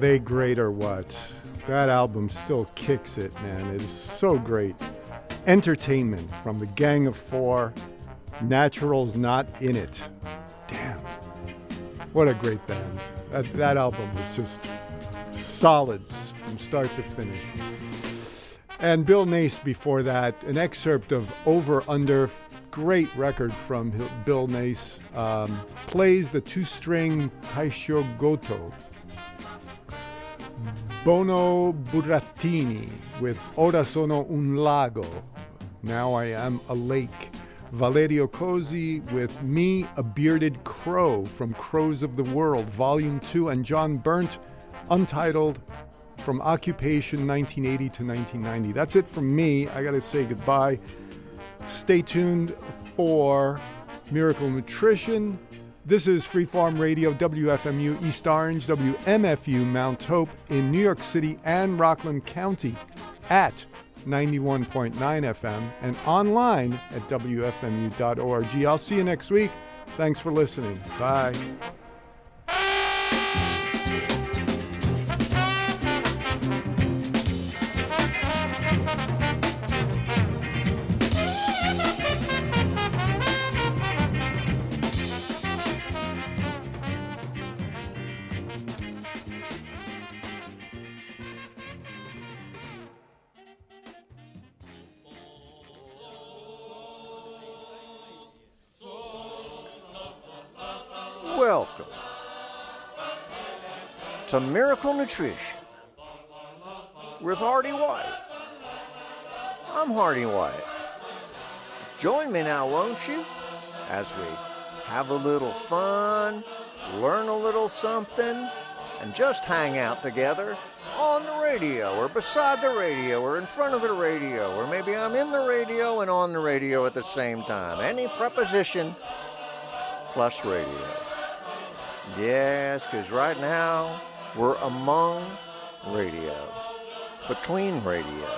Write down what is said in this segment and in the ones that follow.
they great or what? That album still kicks it, man. It is so great. Entertainment from the Gang of Four. Natural's Not In It. Damn. What a great band. That album was just solid from start to finish. And Bill Nace before that, an excerpt of Over Under, great record from Bill Nace, plays the two-string Taishogoto. Bono Burattini with Ora sono un lago, Now I Am a Lake. Valerio Cosi with Me, a Bearded Crow from Crows of the World, Volume 2, and John Burnt, Untitled, from Occupation 1980 to 1990. That's it from me. I got to say goodbye. Stay tuned for Miracle Nutrition. This is Freeform Radio, WFMU East Orange, WMFU Mount Hope in New York City and Rockland County at 91.9 FM and online at WFMU.org. I'll see you next week. Thanks for listening. Bye. Welcome to Miracle Nutrition with Hardy White. I'm Hardy White. Join me now, won't you, as we have a little fun, learn a little something, and just hang out together on the radio or beside the radio or in front of the radio, or maybe I'm in the radio and on the radio at the same time. Any preposition plus radio. Yes, because right now we're among radio, between radio.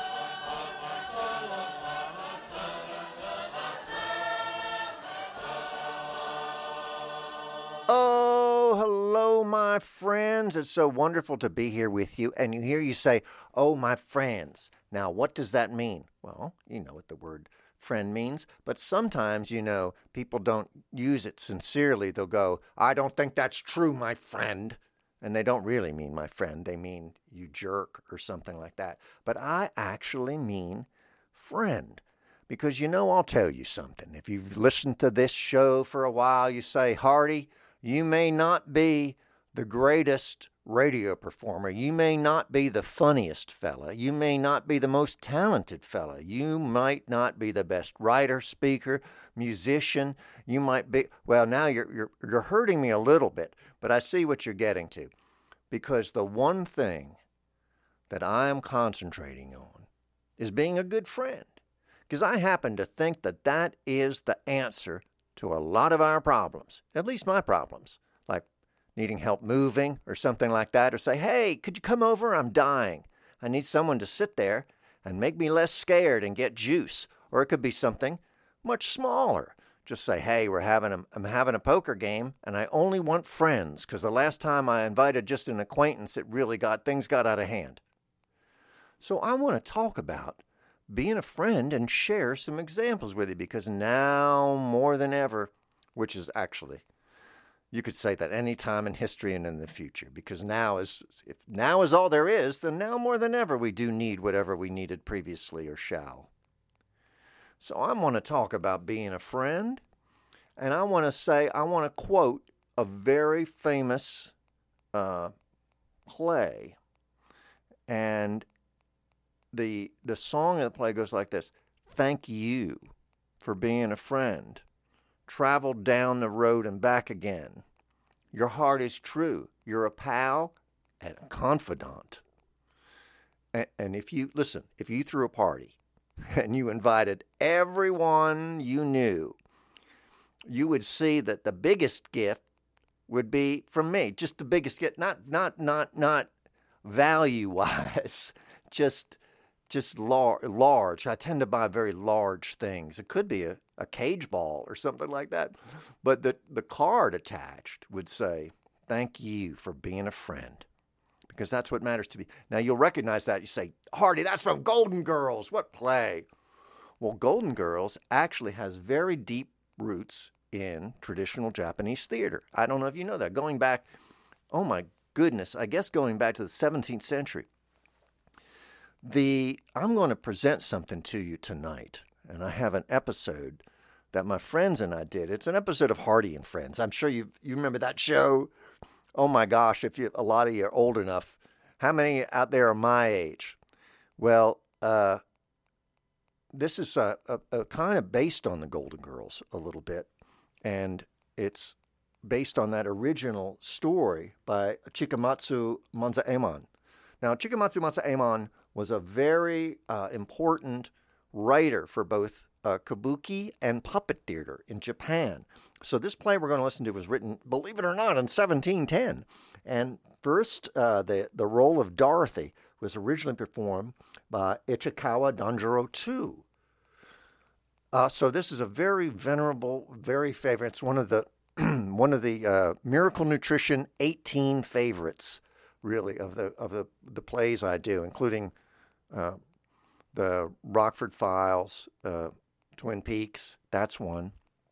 Oh, hello, my friends. It's so wonderful to be here with you. And you say, oh, my friends. Now, what does that mean? Well, you know what the word friend means, but sometimes, people don't use it sincerely. They'll go, I don't think that's true, my friend. And they don't really mean my friend. They mean you jerk or something like that. But I actually mean friend. Because, I'll tell you something. If you've listened to this show for a while, you say, Hardy, you may not be the greatest radio performer. You may not be the funniest fella. You may not be the most talented fella. You might not be the best writer, speaker, musician. You might be, well, now you're hurting me a little bit, but I see what you're getting to. Because the one thing that I am concentrating on is being a good friend. Because I happen to think that that is the answer to a lot of our problems, at least my problems, like needing help moving or something like that, or say, hey, could you come over? I'm dying. I need someone to sit there and make me less scared and get juice. Or it could be something much smaller. Just say, hey, I'm having a poker game and I only want friends because the last time I invited just an acquaintance, things got out of hand. So I want to talk about being a friend and share some examples with you, because now more than ever, which is actually, you could say that any time in history and in the future, because if now is all there is, then now more than ever we do need whatever we needed previously or shall. So I want to talk about being a friend, and I want to quote a very famous play, and the song of the play goes like this: thank you for being a friend. Traveled down the road and back again. Your heart is true. You're a pal and a confidant. And if you threw a party and you invited everyone you knew, you would see that the biggest gift would be from me. Just the biggest gift, not value-wise, just large. I tend to buy very large things. It could be a cage ball or something like that. But the card attached would say, thank you for being a friend. because that's what matters to me. Now, you'll recognize that. You say, Hardy, that's from Golden Girls. What play? Well, Golden Girls actually has very deep roots in traditional Japanese theater. I don't know if you know that. Going back, oh my goodness, I guess going back to the 17th century. I'm going to present something to you tonight, and I have an episode that my friends and I did. It's an episode of Hardy and Friends. I'm sure you remember that show. Oh my gosh, a lot of you are old enough. How many out there are my age? Well, this is a kind of based on the Golden Girls a little bit, and it's based on that original story by Chikamatsu Manzaemon. Now, Chikamatsu Manzaemon was a very important writer for both kabuki and puppet theater in Japan. So this play we're going to listen to was written, believe it or not, in 1710. And first, the role of Dorothy was originally performed by Ichikawa Danjuro II. So this is a very venerable, very favorite. It's one of the Miracle Nutrition 18 favorites, really, of the plays I do, including the Rockford Files, Twin Peaks. That's one.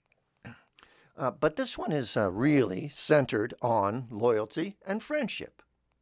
But this one is really centered on loyalty and friendship.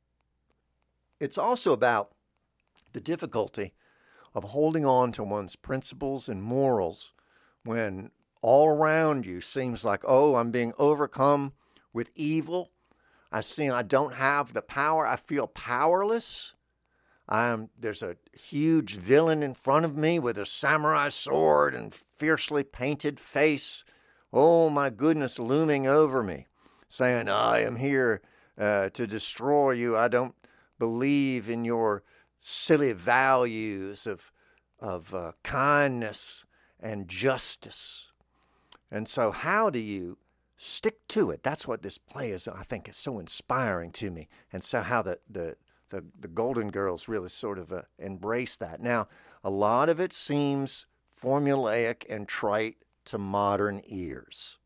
It's also about the difficulty of holding on to one's principles and morals when all around you seems like, oh, I'm being overcome with evil. I don't have the power. I feel powerless. There's a huge villain in front of me with a samurai sword and fiercely painted face. Oh my goodness, looming over me, saying, I am here to destroy you. I don't believe in your silly values of kindness and justice. And so how do you stick to it? That's what this play is, I think, is so inspiring to me. And so how the Golden Girls really sort of embrace that. Now, a lot of it seems formulaic and trite to modern ears,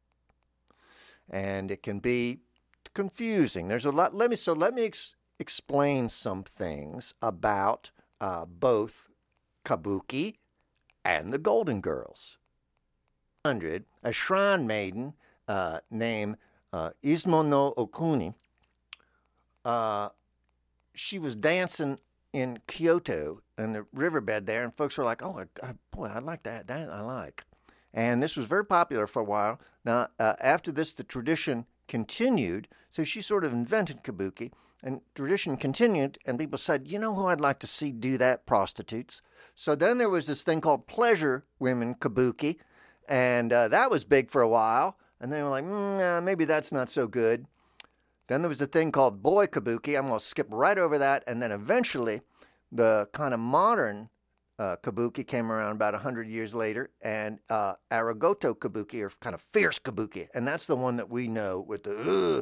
and it can be confusing. There's a lot. Let me explain some things about both kabuki and the Golden Girls. A shrine maiden named Izumo no Okuni. She was dancing in Kyoto in the riverbed there, and folks were like, "Oh, boy, I like that. That I like." And this was very popular for a while. Now, after this, the tradition continued. So she sort of invented kabuki, and tradition continued, and people said, you know who I'd like to see do that? Prostitutes. So then there was this thing called pleasure women kabuki, and that was big for a while. And they were like, maybe that's not so good. Then there was a thing called boy kabuki. I'm going to skip right over that. And then eventually, the kind of modern kabuki came around about 100 years later, and Aragoto kabuki, or kind of fierce kabuki, and that's the one that we know with the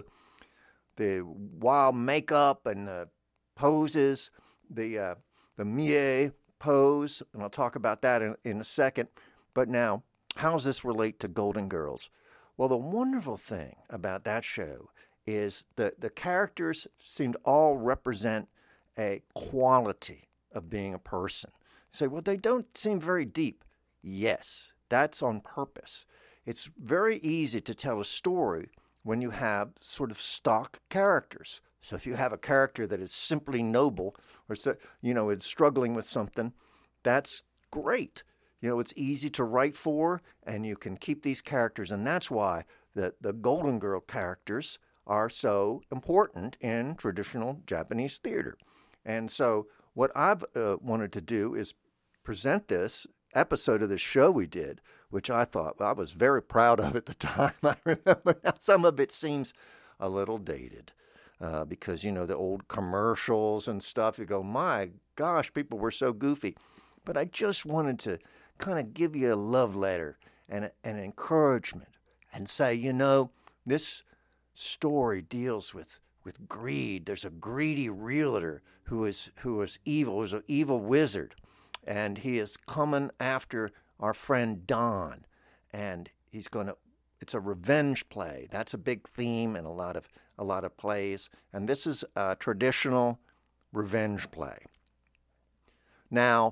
wild makeup and the poses, the mie pose, and I'll talk about that in a second. But now, how does this relate to Golden Girls? Well, the wonderful thing about that show is that the characters seem to all represent a quality of being a person. You say, well, they don't seem very deep. Yes, that's on purpose. It's very easy to tell a story when you have sort of stock characters. So if you have a character that is simply noble, or is struggling with something, that's great. It's easy to write for, and you can keep these characters, and that's why the Golden Girl characters are so important in traditional Japanese theater. And so what I've wanted to do is present this episode of the show we did, which I thought, I was very proud of at the time. I remember now some of it seems a little dated because, the old commercials and stuff, you go, my gosh, people were so goofy. But I just wanted to kind of give you a love letter and an encouragement and say, this story deals with greed. There's a greedy realtor who is evil, who's an evil wizard, and he is coming after our friend Don, and it's a revenge play. That's a big theme in a lot of plays, and this is a traditional revenge play. Now,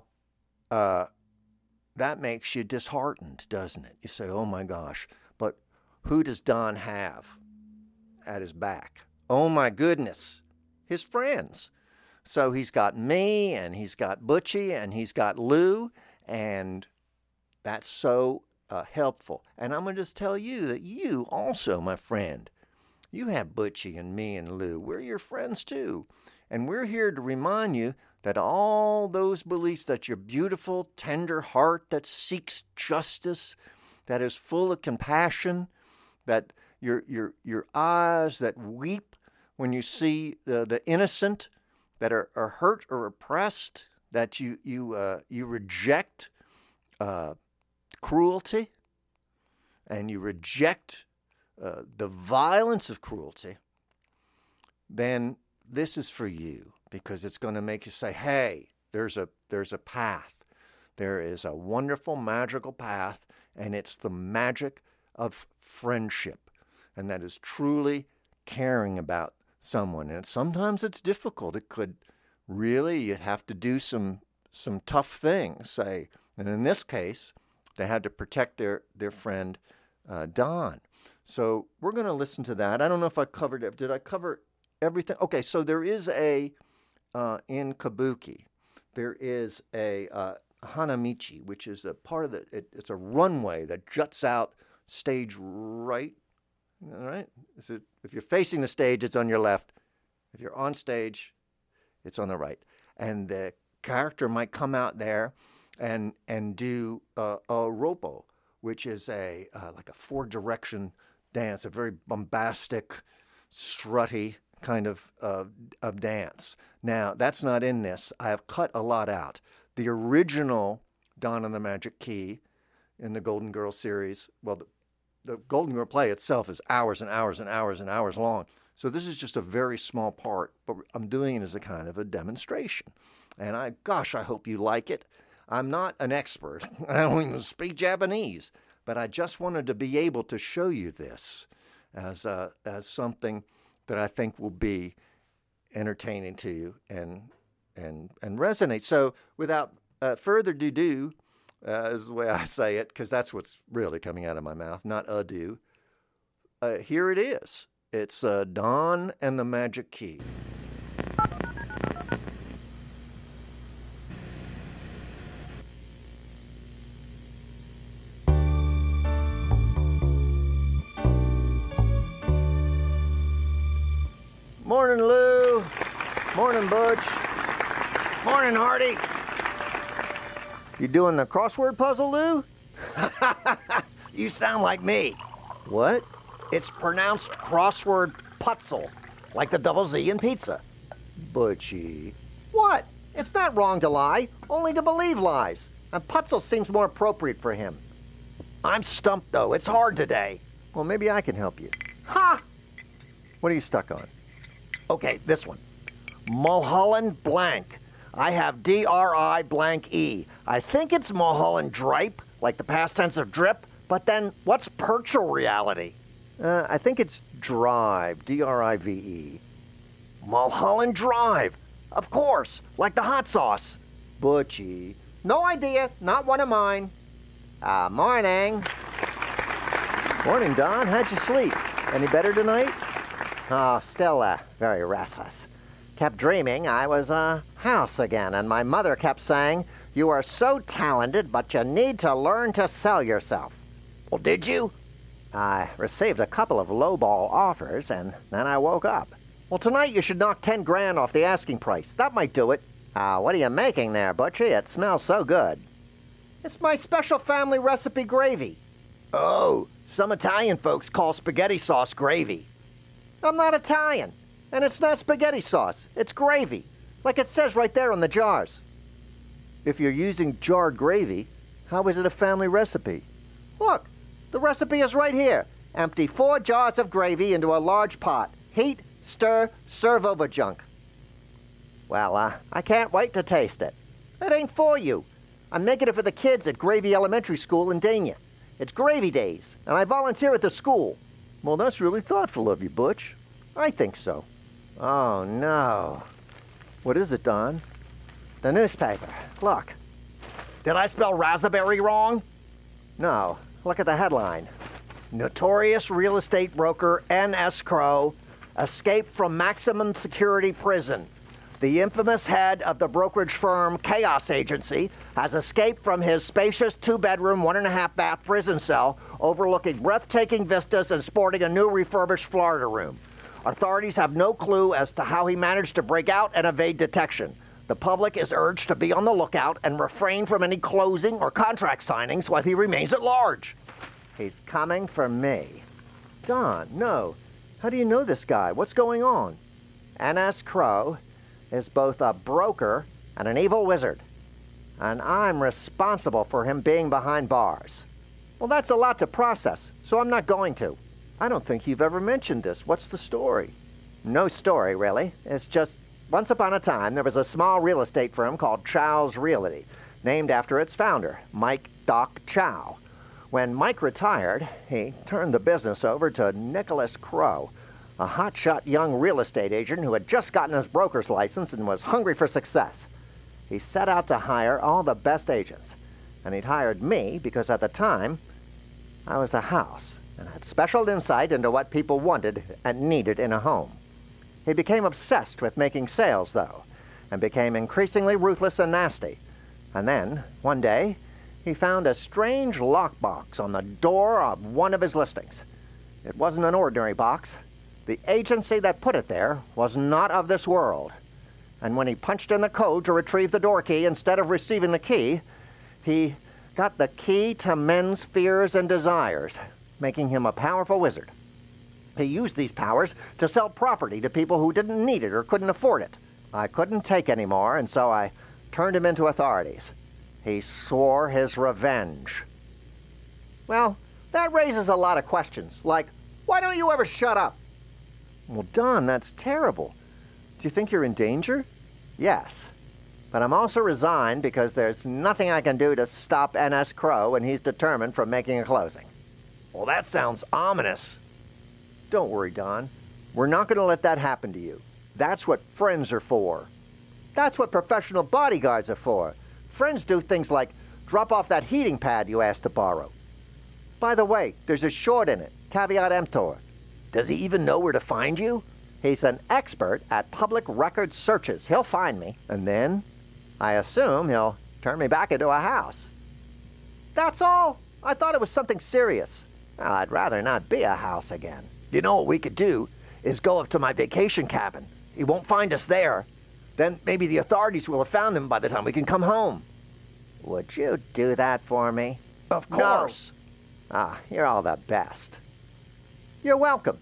that makes you disheartened, doesn't it? You say, oh my gosh, but who does Don have at his back? Oh my goodness, his friends. So he's got me, and he's got Butchie, and he's got Lou, and that's so helpful. And I'm going to just tell you that you also, my friend, you have Butchie and me and Lou. We're your friends too. And we're here to remind you that all those beliefs, that your beautiful, tender heart that seeks justice, that is full of compassion, that your eyes that weep when you see the innocent that are hurt or oppressed, that you reject cruelty, and you reject the violence of cruelty, then this is for you, because it's going to make you say, hey, there's a path. There is a wonderful, magical path, and it's the magic of friendship, and that is truly caring about someone. And sometimes it's difficult. It could really, you'd have to do some tough things, say. And in this case, they had to protect their friend Don. So we're going to listen to that. I don't know if I covered it. Did I cover everything? Okay, so there is in Kabuki, there is a Hanamichi, which is a part of it's a runway that juts out stage right. All right? So if you're facing the stage, it's on your left. If you're on stage, it's on the right. And the character might come out there and do a ropo, which is like a four-direction dance, a very bombastic, strutty kind of dance. Now, that's not in this. I have cut a lot out. The original Don and the Magic Key in the Golden Girls series, well, the Golden Girl play itself is hours and hours and hours and hours long. So this is just a very small part, but I'm doing it as a kind of a demonstration. And I hope you like it. I'm not an expert. I don't even speak Japanese, but I just wanted to be able to show you this as something that I think will be entertaining to you and resonate. So without further ado, is the way I say it, because that's what's really coming out of my mouth, not ado. Here it is. It's Don and the Magic Key. Morning, Lou. Morning, Butch. Morning, Hardy. You doing the crossword puzzle, Lou? You sound like me. What? It's pronounced crossword putzel, like the double Z in pizza. Butchie. What? It's not wrong to lie, only to believe lies. And putzel seems more appropriate for him. I'm stumped, though. It's hard today. Well, maybe I can help you. Ha! What are you stuck on? Okay, this one. Mulholland blank. I have D-R-I blank E. I think it's Mulholland Dripe, like the past tense of drip, but then what's Perchel reality? I think it's Drive, D-R-I-V-E. Mulholland Drive. Of course, like the hot sauce. Butchie. No idea, not one of mine. Morning. Morning, Don. How'd you sleep? Any better tonight? Oh, still very restless. Kept dreaming I was a house again, and my mother kept saying, "You are so talented, but you need to learn to sell yourself." Well, did you? I received a couple of lowball offers, and then I woke up. Well, tonight you should knock 10 grand off the asking price. That might do it. What are you making there, Butchie? It smells so good. It's my special family recipe gravy. Oh, some Italian folks call spaghetti sauce gravy. I'm not Italian, and it's not spaghetti sauce. It's gravy, like it says right there on the jars. If you're using jarred gravy, how is it a family recipe? Look, the recipe is right here. Empty 4 jars of gravy into a large pot. Heat, stir, serve over junk. Well, I can't wait to taste it. It ain't for you. I'm making it for the kids at Gravy Elementary School in Dania. It's Gravy Days, and I volunteer at the school. Well, that's really thoughtful of you, Butch. I think so. Oh, no. What is it, Don? The newspaper. Look. Did I spell raspberry wrong? No. Look at the headline. Notorious real estate broker N.S. Crow escaped from maximum security prison. The infamous head of the brokerage firm Chaos Agency has escaped from his spacious 2-bedroom, 1.5-bath prison cell overlooking breathtaking vistas and sporting a new refurbished Florida room. Authorities have no clue as to how he managed to break out and evade detection. The public is urged to be on the lookout and refrain from any closing or contract signings while he remains at large. He's coming for me. Don, no. How do you know this guy? What's going on? N.S. Crow is both a broker and an evil wizard, and I'm responsible for him being behind bars. Well, that's a lot to process, so I'm not going to. I don't think you've ever mentioned this. What's the story? No story, really. It's just, once upon a time, there was a small real estate firm called Chow's Realty, named after its founder, Mike Doc Chow. When Mike retired, he turned the business over to Nicholas Crow, a hotshot young real estate agent who had just gotten his broker's license and was hungry for success. He set out to hire all the best agents, and he'd hired me because at the time, I was a house and had special insight into what people wanted and needed in a home. He became obsessed with making sales, though, and became increasingly ruthless and nasty. And then, one day, he found a strange lockbox on the door of one of his listings. It wasn't an ordinary box. The agency that put it there was not of this world. And when he punched in the code to retrieve the door key instead of receiving the key, he got the key to men's fears and desires, making him a powerful wizard. He used these powers to sell property to people who didn't need it or couldn't afford it. I couldn't take any more, and so I turned him into authorities. He swore his revenge. Well, that raises a lot of questions, like, why don't you ever shut up? Well, Don, that's terrible. Do you think you're in danger? Yes. But I'm also resigned because there's nothing I can do to stop N.S. Crow when he's determined from making a closing. Well, that sounds ominous. Don't worry, Don. We're not going to let that happen to you. That's what friends are for. That's what professional bodyguards are for. Friends do things like drop off that heating pad you asked to borrow. By the way, there's a short in it, caveat emptor. Does he even know where to find you? He's an expert at public record searches. He'll find me, and then, I assume, he'll turn me back into a house. That's all. I thought it was something serious. Well, I'd rather not be a house again. You know what we could do is go up to my vacation cabin. He won't find us there. Then maybe the authorities will have found him by the time we can come home. Would you do that for me? Of course. No. Ah, you're all the best. You're welcome.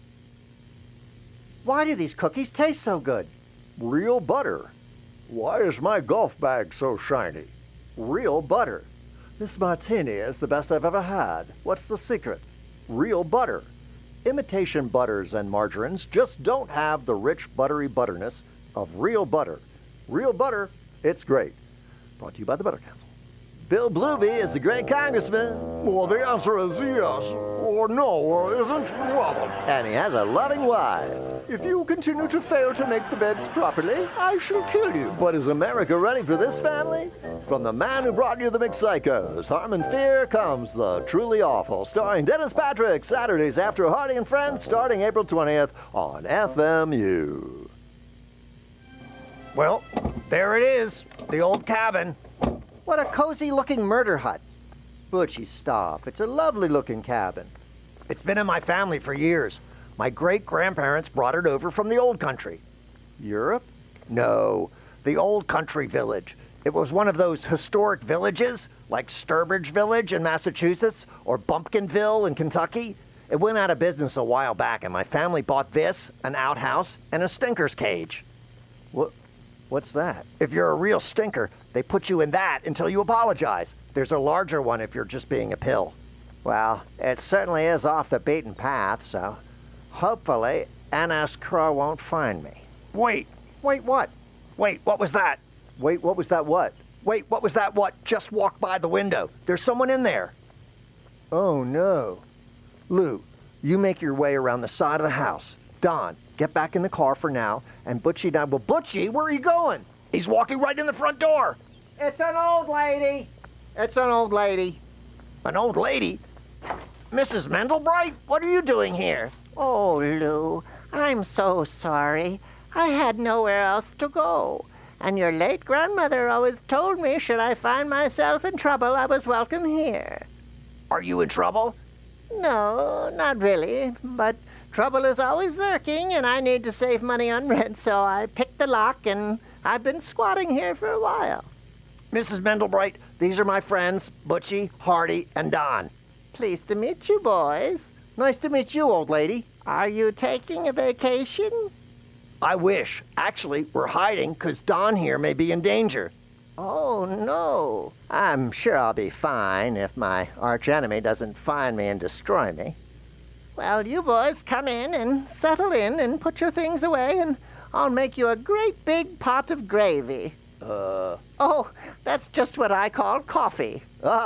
Why do these cookies taste so good? Real butter. Why is my golf bag so shiny? Real butter. This martini is the best I've ever had. What's the secret? Real butter. Imitation butters and margarines just don't have the rich, buttery butterness of real butter. Real butter, it's great. Brought to you by the Butter Council. Bill Blueby is a great congressman. Well, the answer is yes, or no, or isn't. Well, And he has a loving wife. If you continue to fail to make the beds properly, I shall kill you. But is America ready for this family? From the man who brought you the McPsychos, Harmon Fear, comes The Truly Awful, starring Dennis Patrick, Saturdays after Hardy and Friends, starting April 20th on FMU. Well, there it is, the old cabin. What a cozy-looking murder hut. Butchie, stop. It's a lovely-looking cabin. It's been in my family for years. My great-grandparents brought it over from the old country. Europe? No, the old country village. It was one of those historic villages, like Sturbridge Village in Massachusetts or Bumpkinville in Kentucky. It went out of business a while back, and my family bought this, an outhouse, and a stinker's cage. What's that? If you're a real stinker, they put you in that until you apologize. There's a larger one if you're just being a pill. Well, it certainly is off the beaten path, so hopefully N.S. Crow won't find me. Wait, Wait, what? wait, what was that? Wait, what was that what? Wait, what was that what just walked by the window? There's someone in there. Oh, no. Lou, you make your way around the side of the house. Don, get back in the car for now, and Butchie and I will... Butchie, where are you going? He's walking right in the front door. It's an old lady. It's an old lady. An old lady? Mrs. Mendelbright, what are you doing here? Oh, Lou, I'm so sorry. I had nowhere else to go. And your late grandmother always told me should I find myself in trouble, I was welcome here. Are you in trouble? No, not really, but trouble is always lurking, and I need to save money on rent, so I picked the lock, and I've been squatting here for a while. Mrs. Mendelbright, these are my friends, Butchie, Hardy, and Don. Pleased to meet you, boys. Nice to meet you, old lady. Are you taking a vacation? I wish. Actually, we're hiding because Don here may be in danger. Oh, no. I'm sure I'll be fine if my archenemy doesn't find me and destroy me. Well, you boys come in and settle in and put your things away, and I'll make you a great big pot of gravy. Oh, that's just what I call coffee.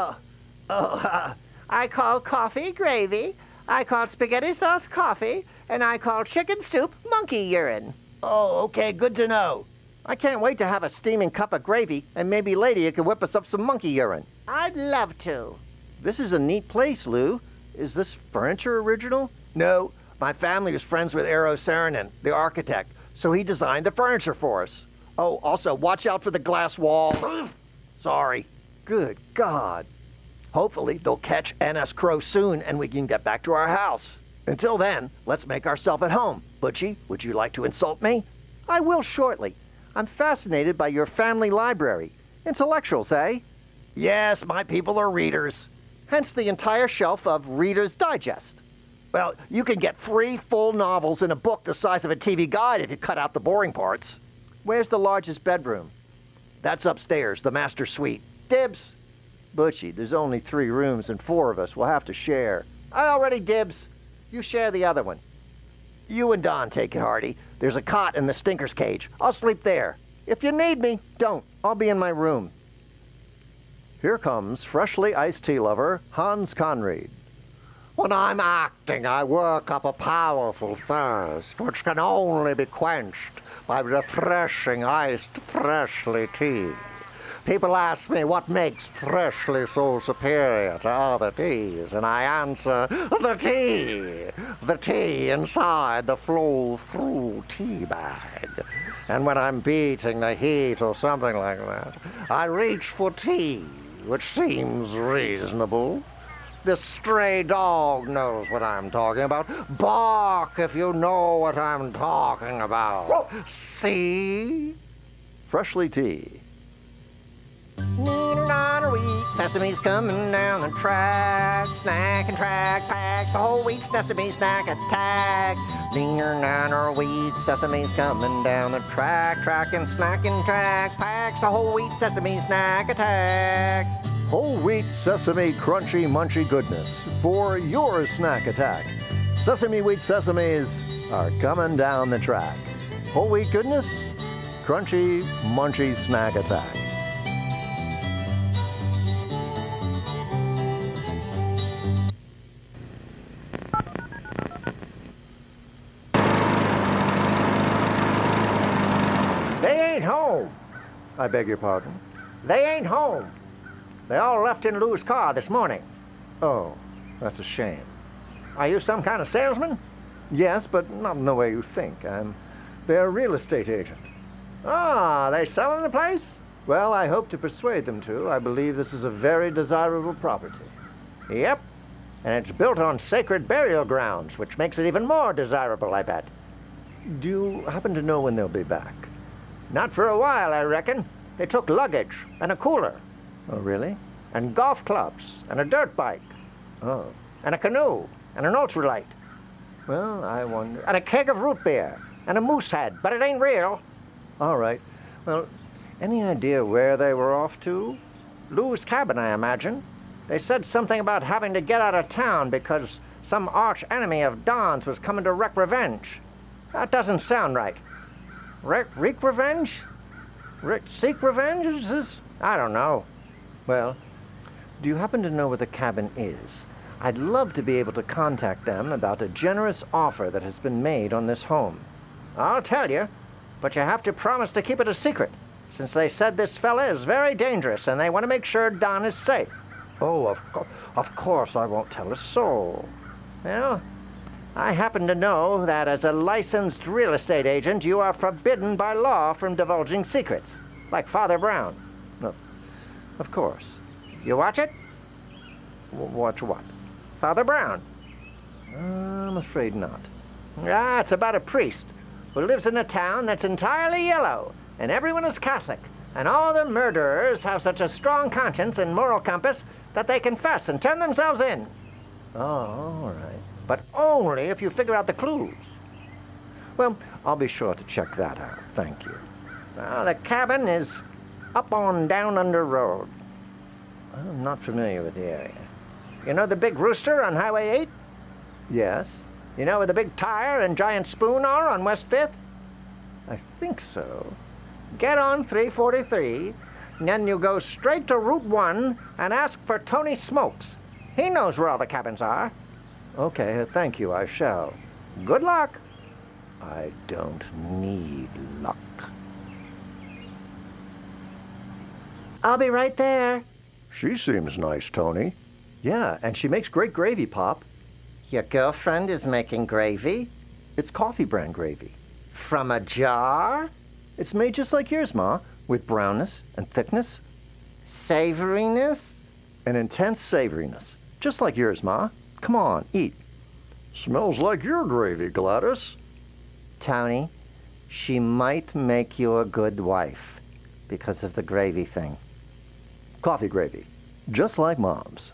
I call coffee gravy, I call spaghetti sauce coffee, and I call chicken soup monkey urine. Oh, okay, good to know. I can't wait to have a steaming cup of gravy, and maybe later you can whip us up some monkey urine. I'd love to. This is a neat place, Lou. Is this furniture original? No, my family was friends with Eero Saarinen, the architect, so he designed the furniture for us. Oh, also, watch out for the glass wall. Sorry. Good God. Hopefully, they'll catch NS Crow soon and we can get back to our house. Until then, let's make ourselves at home. Butchie, would you like to insult me? I will shortly. I'm fascinated by your family library. Intellectuals, eh? Yes, my people are readers. Hence the entire shelf of Reader's Digest. Well, you can get 3 full novels in a book the size of a TV guide if you cut out the boring parts. Where's the largest bedroom? That's upstairs, the master suite. Dibs. Butchie, there's only 3 rooms and 4 of us. We'll have to share. I already dibs. You share the other one. You and Don take it, Hardy. There's a cot in the stinker's cage. I'll sleep there. If you need me, don't. I'll be in my room. Here comes freshly iced tea lover Hans Conried. When I'm acting, I work up a powerful thirst, which can only be quenched by refreshing iced freshly tea. People ask me what makes freshly so superior to other teas, and I answer, the tea! The tea inside the flow-through tea bag. And when I'm beating the heat or something like that, I reach for tea, which seems reasonable. This stray dog knows what I'm talking about. Bark if you know what I'm talking about. See? Freshly tea. Needle on a wheat, sesame's coming down the track. Snack and track packs, the whole wheat sesame snack attack. Leaner on our wheat, sesame's coming down the track. Track and snack and track packs, the whole wheat sesame snack attack. Whole wheat sesame crunchy munchy goodness for your snack attack. Sesame wheat sesames are coming down the track. Whole wheat goodness, crunchy munchy snack attack. They ain't home. I beg your pardon? They ain't home. They all left in Lou's car this morning. Oh, that's a shame. Are you some kind of salesman? Yes, but not in the way you think. They're a real estate agent. Ah, they selling the place? Well, I hope to persuade them to. I believe this is a very desirable property. Yep. And it's built on sacred burial grounds, which makes it even more desirable, I bet. Do you happen to know when they'll be back? Not for a while, I reckon. They took luggage and a cooler. Oh, really? And golf clubs and a dirt bike. Oh. And a canoe and an ultralight. Well, I wonder... And a keg of root beer and a moose head, but it ain't real. All right. Well, any idea where they were off to? Lou's cabin, I imagine. They said something about having to get out of town because some arch enemy of Don's was coming to wreak revenge. That doesn't sound right. Wreak revenge? Seek revenge? Is this? I don't know. Well, do you happen to know where the cabin is? I'd love to be able to contact them about a generous offer that has been made on this home. I'll tell you, but you have to promise to keep it a secret, since they said this fella is very dangerous and they want to make sure Don is safe. Oh, of course I won't tell a soul. Well, I happen to know that as a licensed real estate agent, you are forbidden by law from divulging secrets, like Father Brown. Of course. You watch it? Watch what? Father Brown. I'm afraid not. It's about a priest who lives in a town that's entirely yellow, and everyone is Catholic, and all the murderers have such a strong conscience and moral compass that they confess and turn themselves in. Oh, all right. But only if you figure out the clues. Well, I'll be sure to check that out. Thank you. Well, the cabin is up on Down Under Road. I'm not familiar with the area. You know the big rooster on Highway 8? Yes, You know where the big tire and giant spoon are on West 5th? I think so. Get on 343, and then you go straight to Route 1 and ask for Tony Smokes. He knows where all the cabins are. Okay, thank you, I shall. Good luck. I don't need luck. I'll be right there. She seems nice, Tony. Yeah, and she makes great gravy, Pop. Your girlfriend is making gravy? It's coffee brand gravy. From a jar? It's made just like yours, Ma, with brownness and thickness. Savoriness? An intense savoriness. Just like yours, Ma. Come on, eat. Smells like your gravy, Gladys. Tony, she might make you a good wife because of the gravy thing. Coffee gravy. Just like Mom's.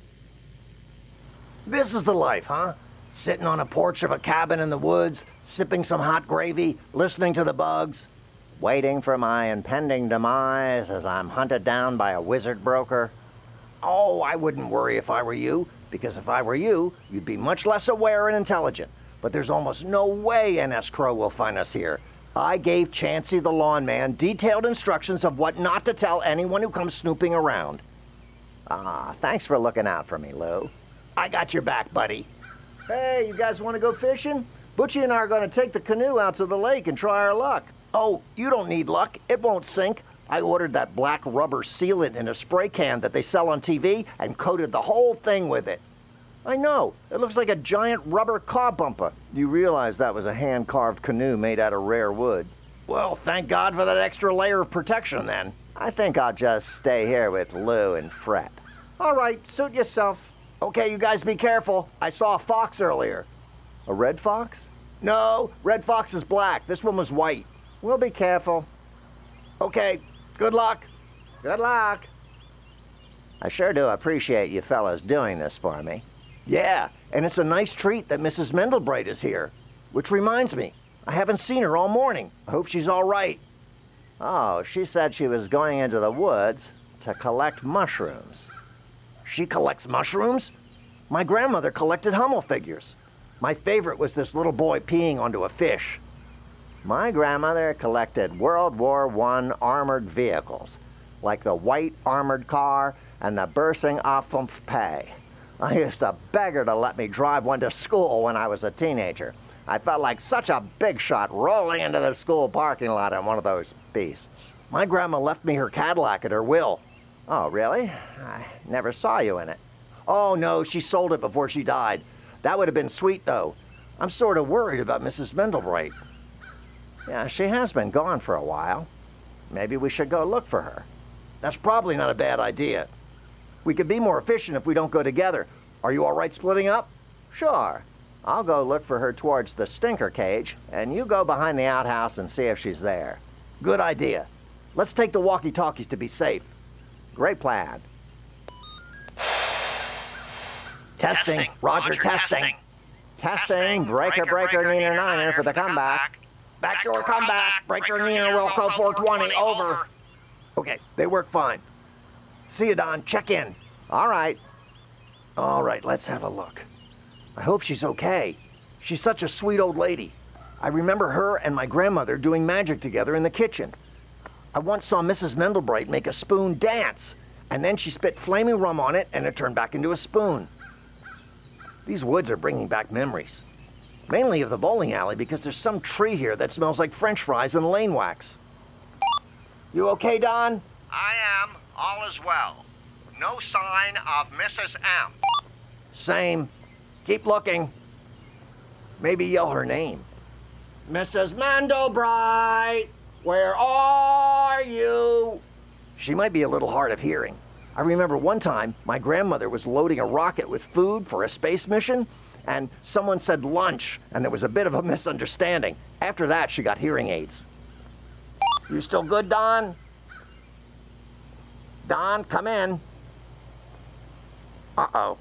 This is the life, huh? Sitting on a porch of a cabin in the woods, sipping some hot gravy, listening to the bugs. Waiting for my impending demise as I'm hunted down by a wizard broker. Oh, I wouldn't worry if I were you, because if I were you, you'd be much less aware and intelligent. But there's almost no way N.S. Crow will find us here. I gave Chansey the lawn man detailed instructions of what not to tell anyone who comes snooping around. Thanks for looking out for me, Lou. I got your back, buddy. Hey, you guys want to go fishing? Butchie and I are going to take the canoe out to the lake and try our luck. Oh, you don't need luck. It won't sink. I ordered that black rubber sealant in a spray can that they sell on TV and coated the whole thing with it. I know. It looks like a giant rubber car bumper. You realize that was a hand-carved canoe made out of rare wood. Well, thank God for that extra layer of protection, then. I think I'll just stay here with Lou and Fred. All right, suit yourself. Okay, you guys be careful. I saw a fox earlier. A red fox? No, red fox is black. This one was white. We'll be careful. Okay, good luck. Good luck. I sure do appreciate you fellas doing this for me. Yeah, and it's a nice treat that Mrs. Mendelbright is here. Which reminds me, I haven't seen her all morning. I hope she's all right. Oh, she said she was going into the woods to collect mushrooms. She collects mushrooms? My grandmother collected Hummel figures. My favorite was this little boy peeing onto a fish. My grandmother collected World War I armored vehicles, like the white armored car and the Bursing Affenpay. I used to beg her to let me drive one to school when I was a teenager. I felt like such a big shot rolling into the school parking lot in one of those beasts. My grandma left me her Cadillac at her will. Oh, really? I never saw you in it. Oh, no, she sold it before she died. That would have been sweet, though. I'm sort of worried about Mrs. Mendelbright. Yeah, she has been gone for a while. Maybe we should go look for her. That's probably not a bad idea. We could be more efficient if we don't go together. Are you all right splitting up? Sure. I'll go look for her towards the stinker cage, and you go behind the outhouse and see if she's there. Good idea. Let's take the walkie-talkies to be safe. Great plan. Testing. Roger, testing. Testing. Breaker, Neener, Niner for the comeback. Backdoor comeback. Breaker, Neener, Wilco 420. Over. Okay, they work fine. See you, Don. Check in. All right. All right, let's have a look. I hope she's okay. She's such a sweet old lady. I remember her and my grandmother doing magic together in the kitchen. I once saw Mrs. Mendelbright make a spoon dance, and then she spit flaming rum on it, and it turned back into a spoon. These woods are bringing back memories. Mainly of the bowling alley because there's some tree here that smells like French fries and lane wax. You okay, Don? I am. All is well. No sign of Mrs. M. Same. Keep looking. Maybe yell her name. Mrs. Mandelbright, where are you? She might be a little hard of hearing. I remember one time my grandmother was loading a rocket with food for a space mission, and someone said lunch, and there was a bit of a misunderstanding. After that, she got hearing aids. You still good, Don? Don, come in. Uh-oh.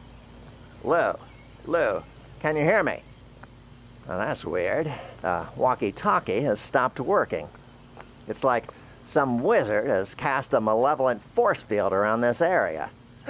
Lou, can you hear me? Well, that's weird. The walkie-talkie has stopped working. It's like some wizard has cast a malevolent force field around this area.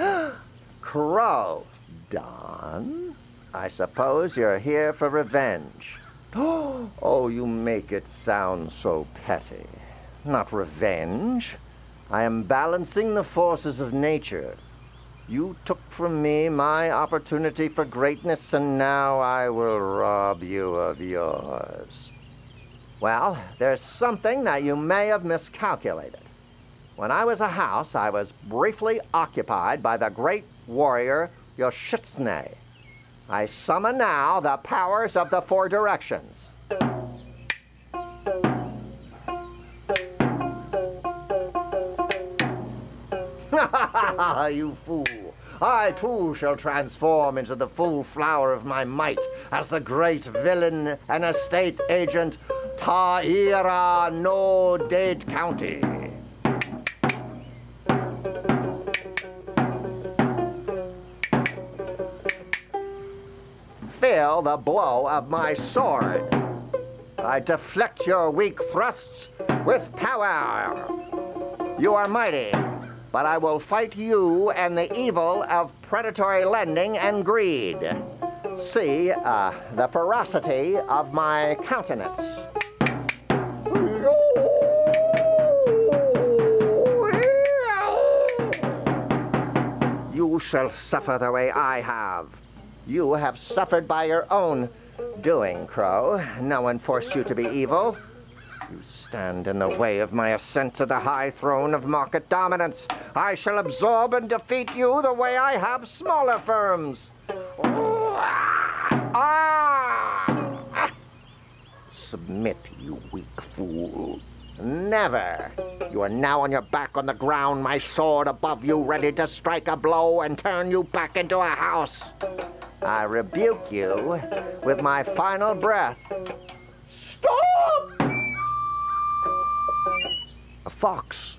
Crow, Don, I suppose you're here for revenge. Oh, you make it sound so petty. Not revenge. I am balancing the forces of nature. You took from me my opportunity for greatness, and now I will rob you of yours. Well, there's something that you may have miscalculated. When I was a house, I was briefly occupied by the great warrior Yoshitsune. I summon now the powers of the four directions. You fool. I too shall transform into the full flower of my might as the great villain and estate agent Taira no Dade County. Feel the blow of my sword. I deflect your weak thrusts with power. You are mighty, but I will fight you and the evil of predatory lending and greed. See the ferocity of my countenance. You shall suffer the way I have. You have suffered by your own doing, Crow. No one forced you to be evil. You stand in the way of my ascent to the high throne of market dominance. I shall absorb and defeat you the way I have smaller firms. Submit, you weak fool. Never. You are now on your back on the ground, my sword above you, ready to strike a blow and turn you back into a house. I rebuke you with my final breath. Stop! A fox.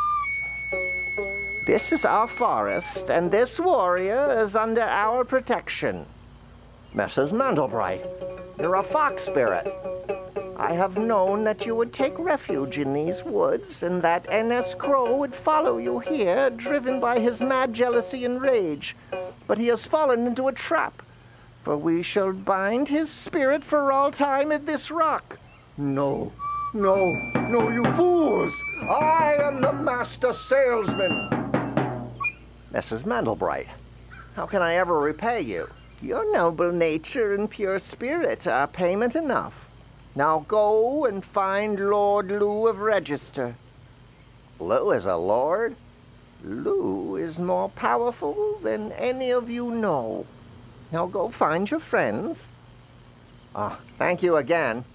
This is our forest, and this warrior is under our protection. Mrs. Mandelbright, you're a fox spirit. I have known that you would take refuge in these woods, and that N.S. Crow would follow you here, driven by his mad jealousy and rage. But he has fallen into a trap, for we shall bind his spirit for all time in this rock. No, you fools! I am the master salesman! Mrs. Mandelbright, how can I ever repay you? Your noble nature and pure spirit are payment enough. Now go and find Lord Lou of Register. Lou is a lord? Lou is more powerful than any of you know. Now go find your friends. Thank you again.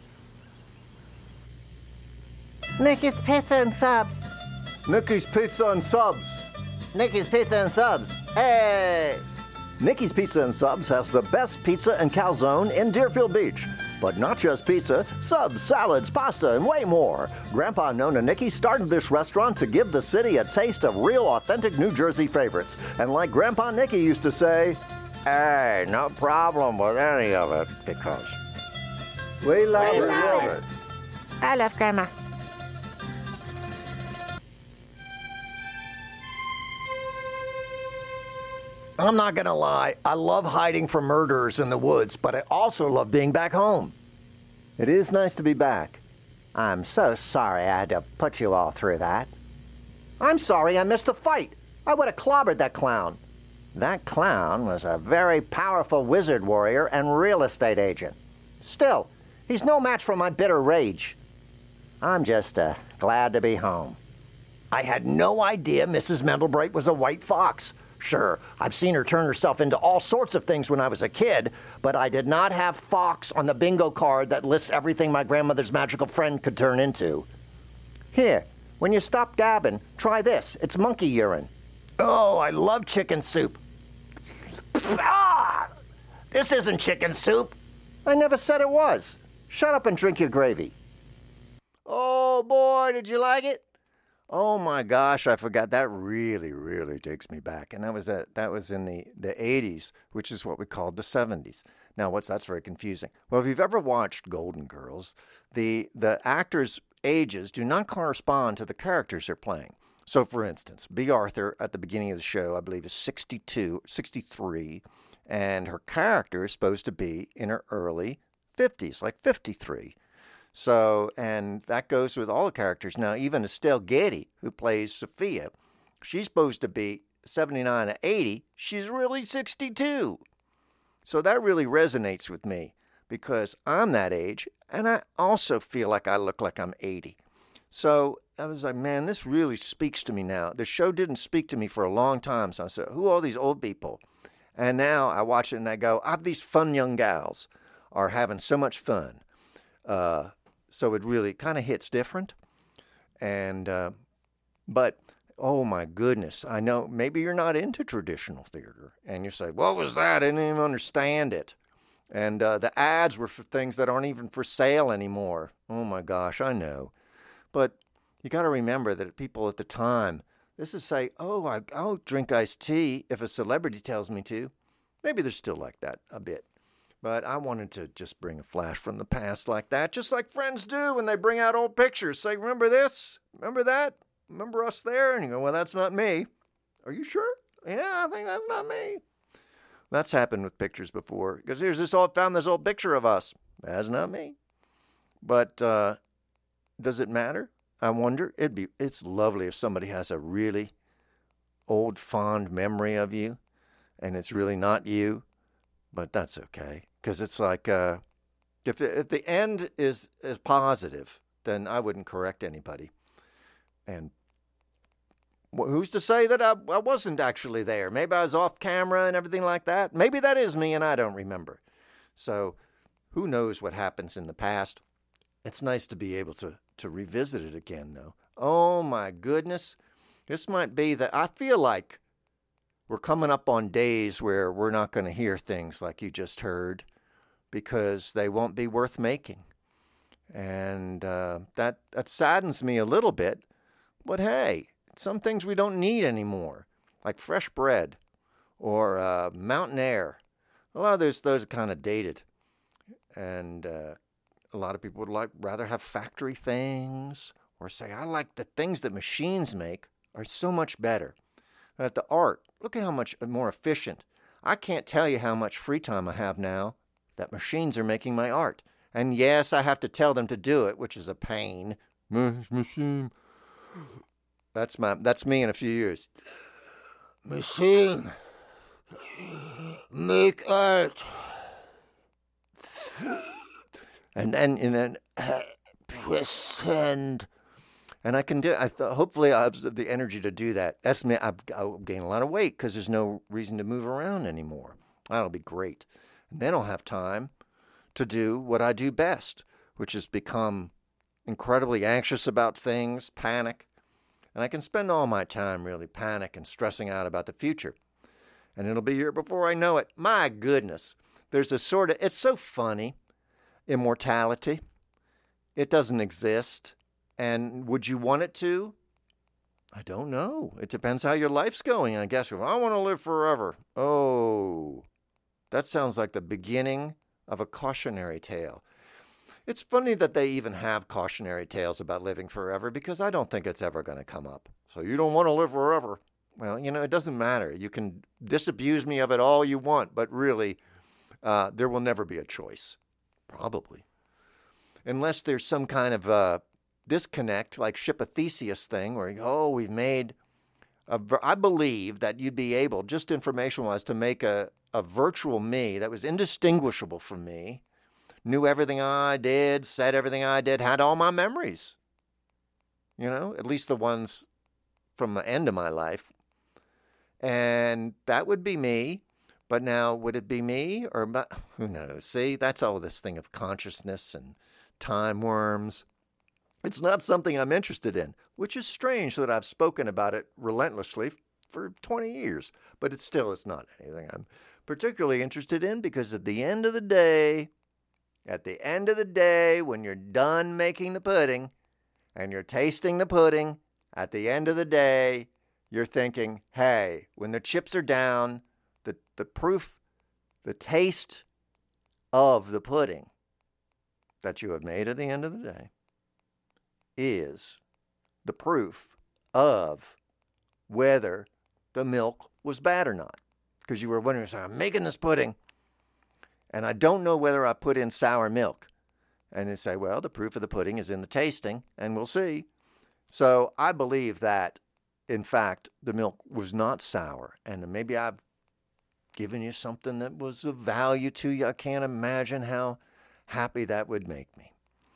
Nicky's Pizza and Subs. Nicky's Pizza and Subs. Nicky's Pizza and Subs. Hey! Nicky's Pizza and Subs has the best pizza and calzone in Deerfield Beach. But not just pizza, subs, salads, pasta, and way more. Grandpa Nona Nicky started this restaurant to give the city a taste of real, authentic New Jersey favorites. And like Grandpa Nicky used to say, hey, no problem with any of it, because we love it. I love Grandma. I'm not gonna lie, I love hiding from murderers in the woods, but I also love being back home. It is nice to be back. I'm so sorry I had to put you all through that. I'm sorry I missed the fight. I would have clobbered that clown. That clown was a very powerful wizard warrior and real estate agent. Still, he's no match for my bitter rage. I'm just glad to be home. I had no idea Mrs. Mendelbright was a white fox. Sure, I've seen her turn herself into all sorts of things when I was a kid, but I did not have fox on the bingo card that lists everything my grandmother's magical friend could turn into. Here, when you stop gabbing, try this. It's monkey urine. Oh, I love chicken soup. Ah! This isn't chicken soup. I never said it was. Shut up and drink your gravy. Oh boy, did you like it? Oh my gosh, I forgot. That really, really takes me back. And that was in the 80s, which is what we called the 70s. Now, that's very confusing. Well, if you've ever watched Golden Girls, the actors' ages do not correspond to the characters they're playing. So, for instance, Bea Arthur at the beginning of the show, I believe, is 62, 63, and her character is supposed to be in her early 50s, like 53. So, and that goes with all the characters. Now, even Estelle Getty, who plays Sophia, she's supposed to be 79 to 80. She's really 62. So that really resonates with me because I'm that age, and I also feel like I look like I'm 80. So I was like, man, this really speaks to me now. The show didn't speak to me for a long time. So I said, who are all these old people? And now I watch it and I go, these fun young gals are having so much fun. So it really kind of hits different. And, but, oh my goodness, I know maybe you're not into traditional theater. And you say, what was that? I didn't even understand it. And the ads were for things that aren't even for sale anymore. Oh my gosh, I know. But you got to remember that people at the time, this is say, I'll drink iced tea if a celebrity tells me to. Maybe they're still like that a bit. But I wanted to just bring a flash from the past like that, just like friends do when they bring out old pictures. Say, remember this? Remember that? Remember us there? And you go, well, that's not me. Are you sure? Yeah, I think that's not me. That's happened with pictures before. Because found this old picture of us. That's not me. But does it matter? I wonder. It's lovely if somebody has a really old, fond memory of you, and it's really not you. But that's okay. Because it's like, if the end is positive, then I wouldn't correct anybody. And who's to say that I wasn't actually there? Maybe I was off camera and everything like that. Maybe that is me and I don't remember. So who knows what happens in the past? It's nice to be able to revisit it again, though. Oh, my goodness. This might be that I feel like we're coming up on days where we're not going to hear things like you just heard because they won't be worth making. And that saddens me a little bit. But hey, some things we don't need anymore, like fresh bread or mountain air. A lot of those are kind of dated. And a lot of people would rather have factory things or say, I like the things that machines make are so much better. At the art, look at how much more efficient. I can't tell you how much free time I have now that machines are making my art. And yes, I have to tell them to do it, which is a pain. Machine. That's me in a few years. Machine. Make art. And then press send. And I can do. Hopefully, I have the energy to do that. That's me. I'll gain a lot of weight because there's no reason to move around anymore. That'll be great. And then I'll have time to do what I do best, which is become incredibly anxious about things, panic, and I can spend all my time really panic and stressing out about the future. And it'll be here before I know it. My goodness, there's a sort of. It's so funny. Immortality. It doesn't exist. And would you want it to? I don't know. It depends how your life's going, I guess. If I want to live forever. Oh, that sounds like the beginning of a cautionary tale. It's funny that they even have cautionary tales about living forever because I don't think it's ever going to come up. So you don't want to live forever. Well, it doesn't matter. You can disabuse me of it all you want, but really, there will never be a choice. Probably. Unless there's some kind of disconnect, like Ship of Theseus thing, where, we've made I believe that you'd be able, just information-wise, to make a virtual me that was indistinguishable from me, knew everything I did, said everything I did, had all my memories. At least the ones from the end of my life. And that would be me. But now, would it be me or who knows? See, that's all this thing of consciousness and time worms. It's not something I'm interested in, which is strange that I've spoken about it relentlessly for 20 years. But it's not anything I'm particularly interested in, because at the end of the day, when you're done making the pudding and you're tasting the pudding, at the end of the day, you're thinking, hey, when the chips are down, the proof, the taste of the pudding that you have made at the end of the day is the proof of whether the milk was bad or not. Because you were wondering, so I'm making this pudding, and I don't know whether I put in sour milk. And they say, well, the proof of the pudding is in the tasting, and we'll see. So I believe that, in fact, the milk was not sour, and maybe I've given you something that was of value to you. I can't imagine how happy that would make me.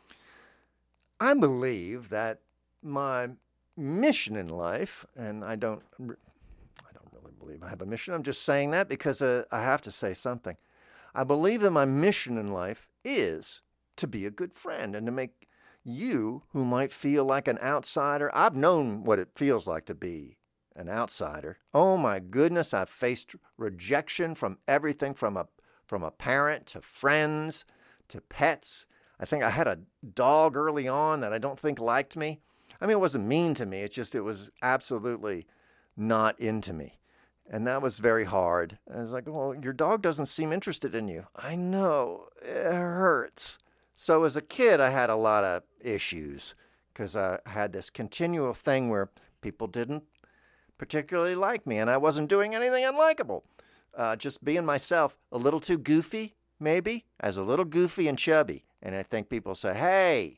I believe that my mission in life, and I don't really believe I have a mission. I'm just saying that because I have to say something. I believe that my mission in life is to be a good friend and to make you, who might feel like an outsider. I've known what it feels like to be an outsider. Oh my goodness, I've faced rejection from everything from a parent to friends to pets. I think I had a dog early on that I don't think liked me. I mean, it wasn't mean to me. It was absolutely not into me. And that was very hard. I was like, well, your dog doesn't seem interested in you. I know, it hurts. So as a kid, I had a lot of issues because I had this continual thing where people didn't particularly like me, and I wasn't doing anything unlikable. Just being myself, a little too goofy, maybe, as a little goofy and chubby. And I think people say, hey,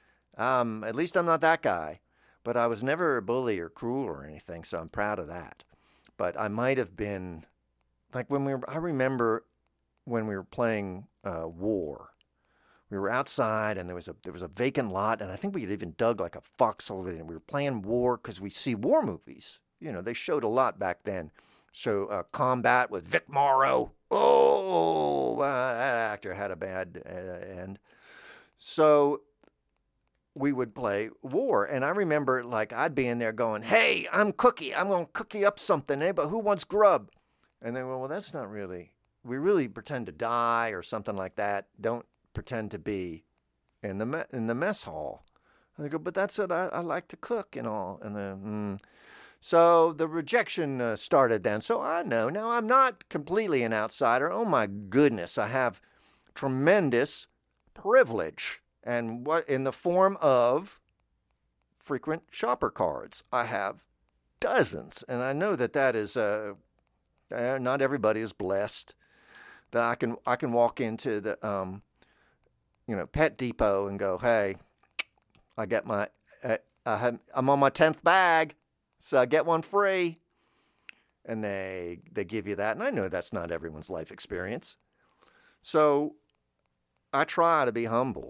at least I'm not that guy. But I was never a bully or cruel or anything, so I'm proud of that. But I might have been, like I remember when we were playing War. We were outside, and there was a vacant lot, and I think we had even dug like a foxhole in it. We were playing War because we see war movies. They showed a lot back then. So Combat with Vic Morrow. Oh, that actor had a bad end. So we would play War, and I remember I'd be in there going, hey, I'm Cookie. I'm going to cookie up something, but who wants grub? And they went, well, that's not really, we really pretend to die or something like that. Don't pretend to be in the mess hall. And they go, but that's what I like to cook and all. And then, So the rejection started then. So I know now I'm not completely an outsider. Oh my goodness, I have tremendous privilege, and what in the form of frequent shopper cards. I have dozens, and I know that is not everybody is blessed. That I can walk into the Pet Depot and go, hey, I get my I'm on my 10th bag, so I get one free, and they give you that, and I know that's not everyone's life experience, so I try to be humble,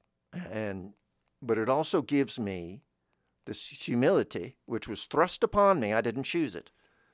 but it also gives me this humility, which was thrust upon me. I didn't choose it.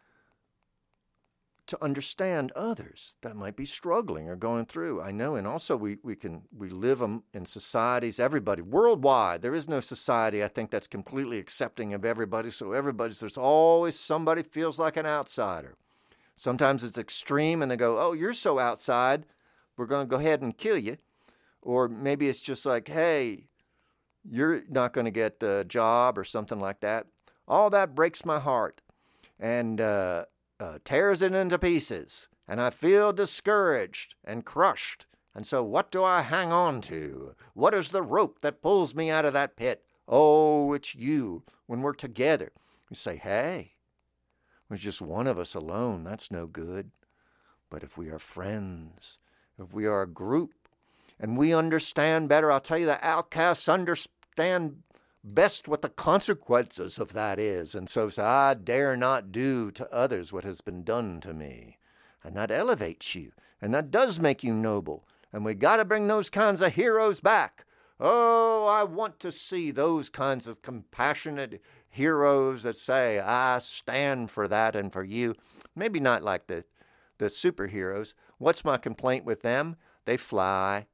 To understand others that might be struggling or going through. I know, and also we live in societies, everybody, worldwide. There is no society, I think, that's completely accepting of everybody. So there's always somebody feels like an outsider. Sometimes it's extreme, and they go, oh, you're so outside, we're going to go ahead and kill you. Or maybe it's just like, hey, you're not going to get the job or something like that. All that breaks my heart and tears it into pieces. And I feel discouraged and crushed. And so what do I hang on to? What is the rope that pulls me out of that pit? Oh, it's you. When we're together, you say, hey, there's just one of us alone. That's no good. But if we are friends, if we are a group, and we understand better, I'll tell you, the outcasts understand best what the consequences of that is. And so say, I dare not do to others what has been done to me. And that elevates you. And that does make you noble. And we got to bring those kinds of heroes back. Oh, I want to see those kinds of compassionate heroes that say, I stand for that and for you. Maybe not like the superheroes. What's my complaint with them? They fly.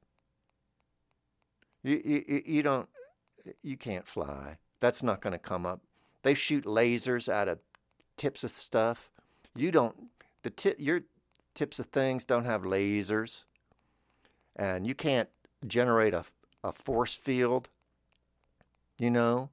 You can't fly. That's not going to come up. They shoot lasers out of tips of stuff. Your tips of things don't have lasers. And you can't generate a force field. You know,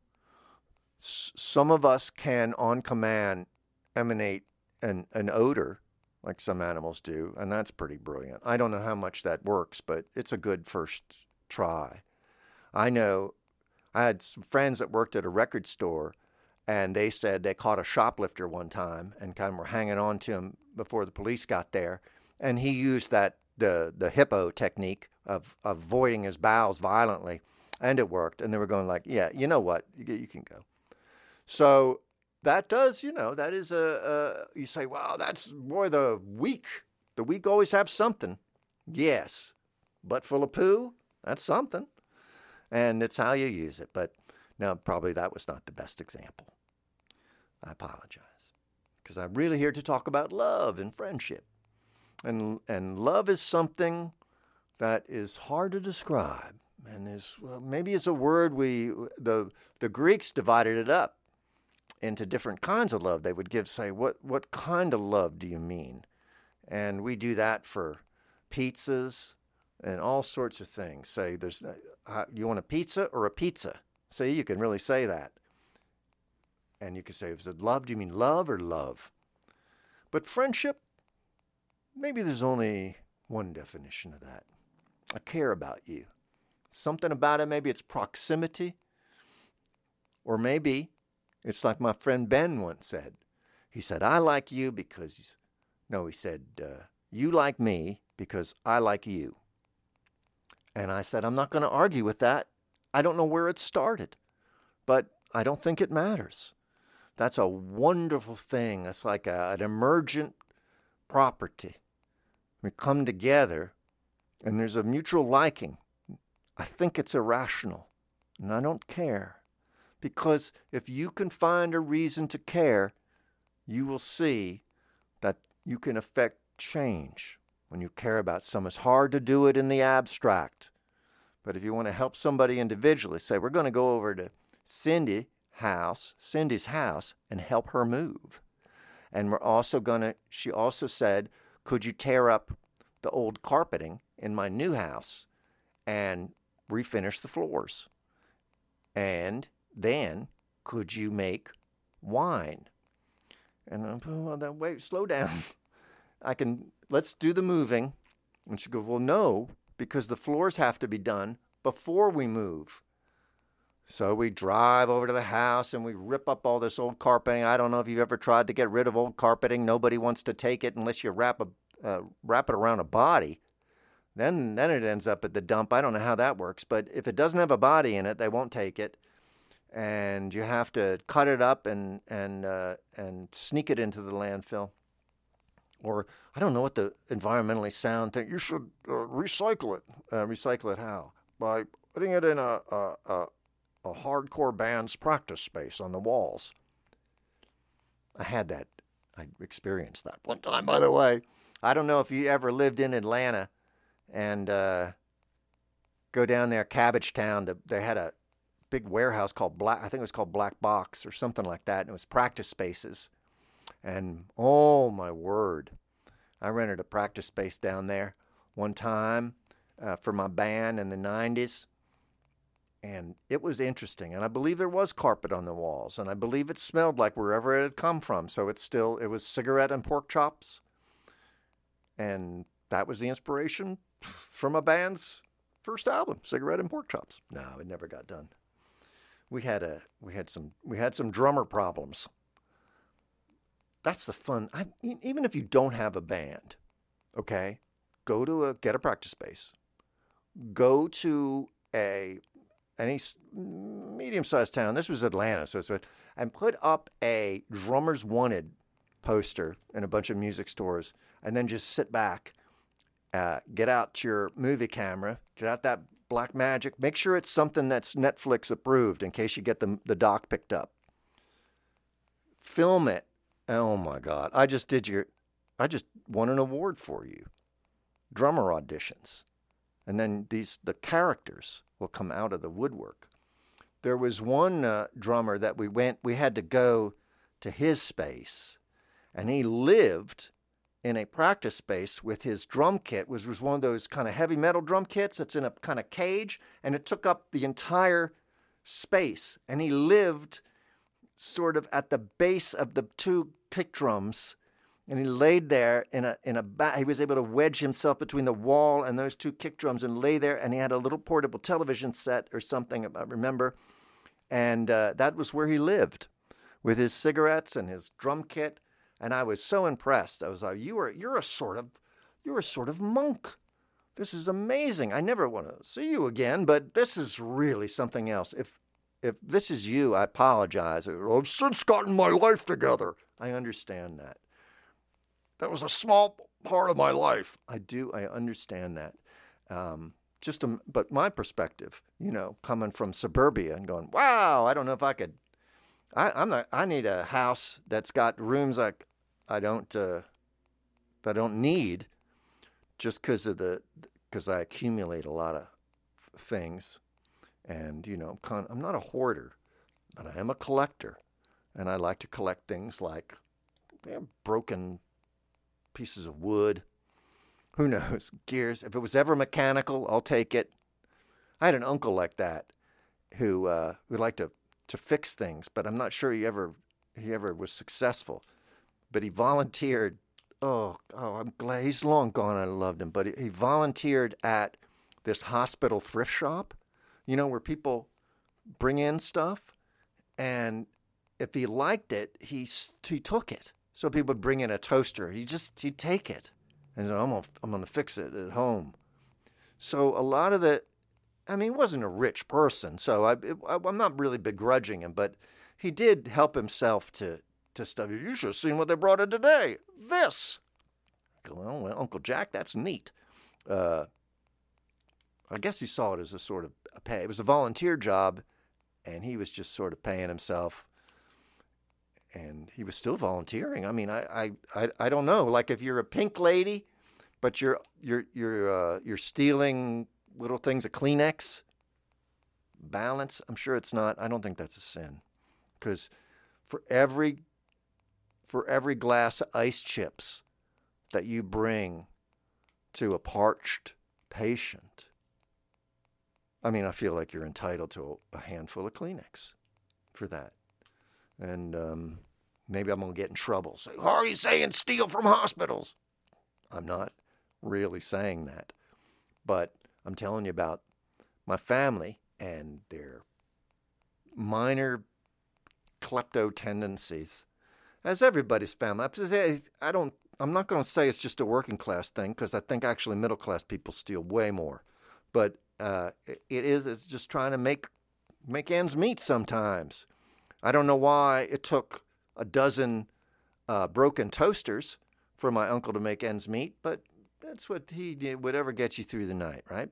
some of us can, on command, emanate an odor like some animals do, and that's pretty brilliant. I don't know how much that works, but it's a good first try. I know I had some friends that worked at a record store, and they said they caught a shoplifter one time and kind of were hanging on to him before the police got there, and he used the hippo technique of voiding his bowels violently, and it worked. And they were going like, yeah, you know what, you can go. So that does, that is you say, wow, that's, boy, the weak always have something. Yes, butt full of poo, that's something. And it's how you use it. But now probably that was not the best example. I apologize. Because I'm really here to talk about love and friendship. And love is something that is hard to describe. And maybe it's a word the Greeks divided it up into different kinds of love. They would say, what kind of love do you mean? And we do that for pizzas and all sorts of things. Say, you want a pizza or a pizza? See, you can really say that. And you can say, is it love? Do you mean love or love? But friendship, maybe there's only one definition of that. I care about you. Something about it, maybe it's proximity. Or maybe it's like my friend Ben once said. He said, I like you because, he said, you like me because I like you. And I said, I'm not going to argue with that. I don't know where it started, but I don't think it matters. That's a wonderful thing. It's like an emergent property. We come together and there's a mutual liking. I think it's irrational, and I don't care. Because if you can find a reason to care, you will see that you can affect change when you care about someone. It's hard to do it in the abstract. But if you want to help somebody individually, say, we're going to go over to Cindy's house, and help her move. And she also said, could you tear up the old carpeting in my new house and refinish the floors? And then could you make wine? And I'm, well, wait, slow down. Let's do the moving. And she goes, well, no, because the floors have to be done before we move. So we drive over to the house and we rip up all this old carpeting. I don't know if you've ever tried to get rid of old carpeting. Nobody wants to take it unless you wrap it around a body. Then it ends up at the dump. I don't know how that works, but if it doesn't have a body in it, they won't take it. And you have to cut it up and sneak it into the landfill. Or I don't know what the environmentally sound thing. You should recycle it. Recycle it how? By putting it in a hardcore band's practice space on the walls. I experienced that one time, by the way. I don't know if you ever lived in Atlanta and go down there, Cabbagetown. They had a big warehouse called Black Box or something like that, and it was practice spaces. And oh my word, I rented a practice space down there one time for my band in the 90s. And it was interesting. And I believe there was carpet on the walls. And I believe it smelled like wherever it had come from. So it was cigarette and pork chops. And that was the inspiration from a band's first album, Cigarette and Pork Chops. No, it never got done. We had some drummer problems. That's the fun. Even if you don't have a band, okay, get a practice space. Go to any medium-sized town. This was Atlanta, and put up a Drummers Wanted poster in a bunch of music stores, and then just sit back, get out your movie camera, get out that Blackmagic, make sure it's something that's Netflix approved in case you get the doc picked up. Film it. Oh my God. I just won an award for you. Drummer auditions. And then the characters will come out of the woodwork. There was one drummer that we had to go to his space, and he lived in a practice space with his drum kit, which was one of those kind of heavy metal drum kits that's in a kind of cage, and it took up the entire space. And he lived sort of at the base of the two kick drums, and he laid there he was able to wedge himself between the wall and those two kick drums and lay there, and he had a little portable television set or something, I remember, and that was where he lived with his cigarettes and his drum kit. And I was so impressed. I was like, you're a sort of monk. This is amazing. I never want to see you again, but this is really something else. If this is you, I apologize. I've since gotten my life together. I understand that. That was a small part of my life. I understand that. But my perspective, coming from suburbia and going, wow, I don't know if I could. I need a house that's got rooms I don't need, just because I accumulate a lot of things, and I'm not a hoarder, but I am a collector, and I like to collect things like broken pieces of wood. Who knows? Gears. If it was ever mechanical, I'll take it. I had an uncle like that who liked to fix things, but I'm not sure he ever was successful. But he volunteered. Oh, I'm glad he's long gone. I loved him, but he volunteered at this hospital thrift shop, where people bring in stuff, and if he liked it, he took it. So people would bring in a toaster. He'd take it, and I'm gonna fix it at home. So a lot of he wasn't a rich person, so I'm not really begrudging him, but he did help himself to stuff. You should have seen what they brought in today. This. Well, Uncle Jack, that's neat. I guess he saw it as a sort of a pay. It was a volunteer job, and he was just sort of paying himself. And he was still volunteering. I mean, I don't know. Like if you're a pink lady, but you're stealing little things of Kleenex, balance. I'm sure it's not. I don't think that's a sin, because for every glass of ice chips that you bring to a parched patient, I feel like you're entitled to a handful of Kleenex for that. And maybe I'm going to get in trouble. Say, how are you saying steal from hospitals? I'm not really saying that. But I'm telling you about my family and their minor klepto tendencies. As everybody's family. I'm not going to say it's just a working class thing, because I think actually middle class people steal way more. But it's just trying to make ends meet sometimes. I don't know why it took a dozen broken toasters for my uncle to make ends meet, but that's what he did, whatever gets you through the night, right?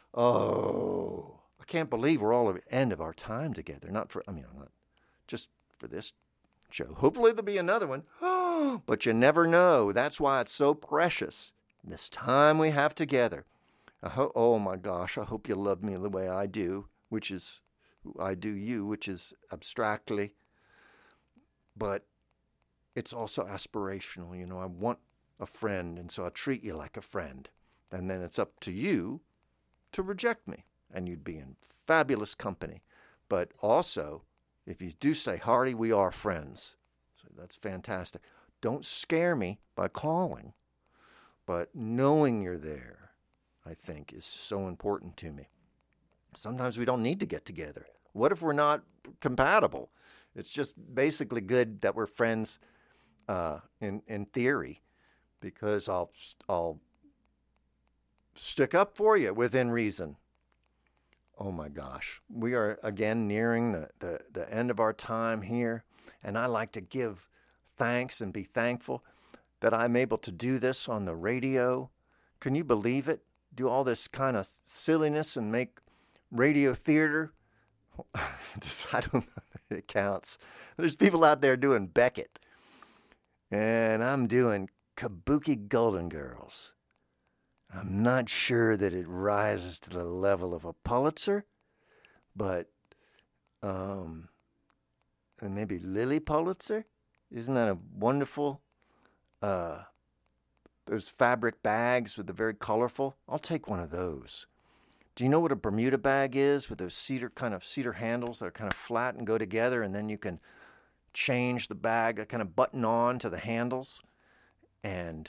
Oh, I can't believe we're all at the end of our time together. Not just for this show. Hopefully there'll be another one. But you never know. That's why it's so precious, this time we have together. Oh my gosh, I hope you love me the way I do, which is I do you, which is abstractly, but it's also aspirational. I want a friend, and so I treat you like a friend. And then it's up to you to reject me, and you'd be in fabulous company. But also, if you do say, Hardy, we are friends, so that's fantastic. Don't scare me by calling, but knowing you're there, I think, is so important to me. Sometimes we don't need to get together. What if we're not compatible? It's just basically good that we're friends in theory, because I'll stick up for you within reason. Oh my gosh. We are again nearing the end of our time here. And I like to give thanks and be thankful that I'm able to do this on the radio. Can you believe it? Do all this kind of silliness and make radio theater? I don't know if it counts. There's people out there doing Beckett. And I'm doing Kabuki Golden Girls. I'm not sure that it rises to the level of a Pulitzer, but and maybe Lily Pulitzer? Isn't that a wonderful? Those fabric bags with the very colorful. I'll take one of those. Do you know what a Bermuda bag is, with those cedar handles that are kind of flat and go together, and then you can change the bag, that kind of button on to the handles? And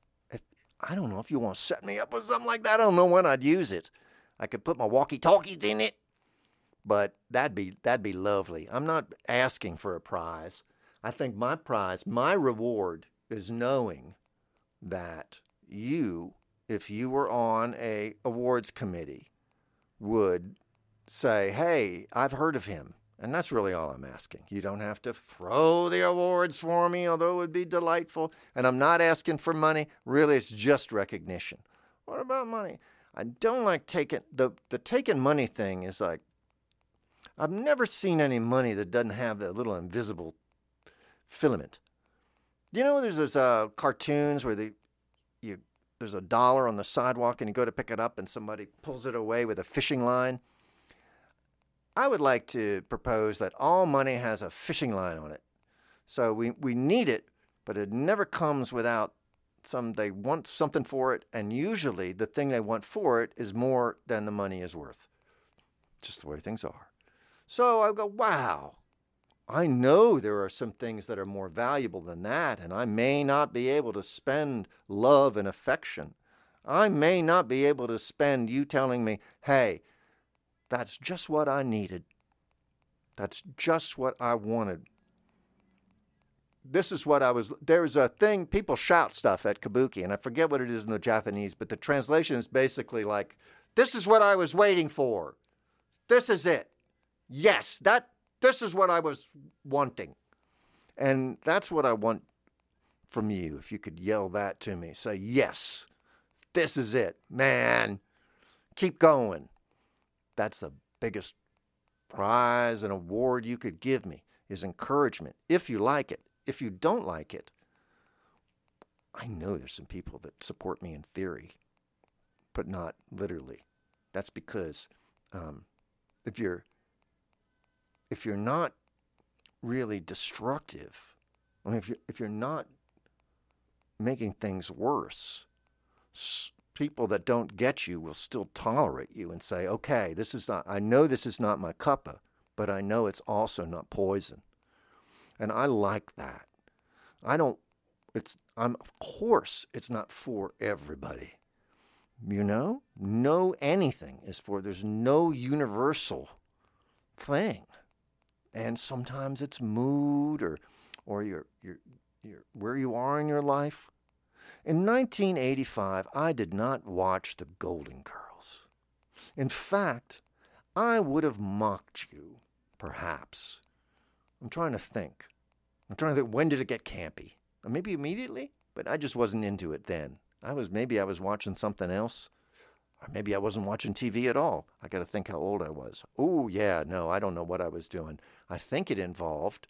I don't know if you want to set me up with something like that. I don't know when I'd use it. I could put my walkie-talkies in it, but that'd be lovely. I'm not asking for a prize. I think my prize, my reward, is knowing that you, if you were on a awards committee, would say, hey, I've heard of him. And that's really all I'm asking. You don't have to throw the awards for me, although it would be delightful. And I'm not asking for money. Really, it's just recognition. What about money? I don't like taking, the taking money thing is like, I've never seen any money that doesn't have that little invisible filament. You know, there's those cartoons where there's $1 on the sidewalk and you go to pick it up and somebody pulls it away with a fishing line. I would like to propose that all money has a fishing line on it. So we need it, but it never comes without they want something for it, and usually the thing they want for it is more than the money is worth. Just the way things are. So I go, wow, I know there are some things that are more valuable than that, and I may not be able to spend love and affection. I may not be able to spend you telling me, hey, that's just what I needed. That's just what I wanted. This is what there's a thing, people shout stuff at Kabuki, and I forget what it is in the Japanese, but the translation is basically like, this is what I was waiting for. This is it. Yes, this is what I was wanting. And that's what I want from you. If you could yell that to me, say, yes, this is it, man. Keep going. That's the biggest prize and award you could give me, is encouragement, if you like it. If you don't like it, I know there's some people that support me in theory, but not literally. That's because if you're not really destructive, I mean, if you're not making things worse, people that don't get you will still tolerate you and say, okay, I know this is not my cuppa, but I know it's also not poison. And I like that. Of course it's not for everybody. You know? No anything is there's no universal thing. And sometimes it's mood or your where you are in your life. In 1985, I did not watch the Golden Girls. In fact, I would have mocked you, perhaps. I'm trying to think, when did it get campy? Or maybe immediately, but I just wasn't into it then. Maybe I was watching something else, or maybe I wasn't watching TV at all. I got to think how old I was. Oh, yeah, no, I don't know what I was doing. I think it involved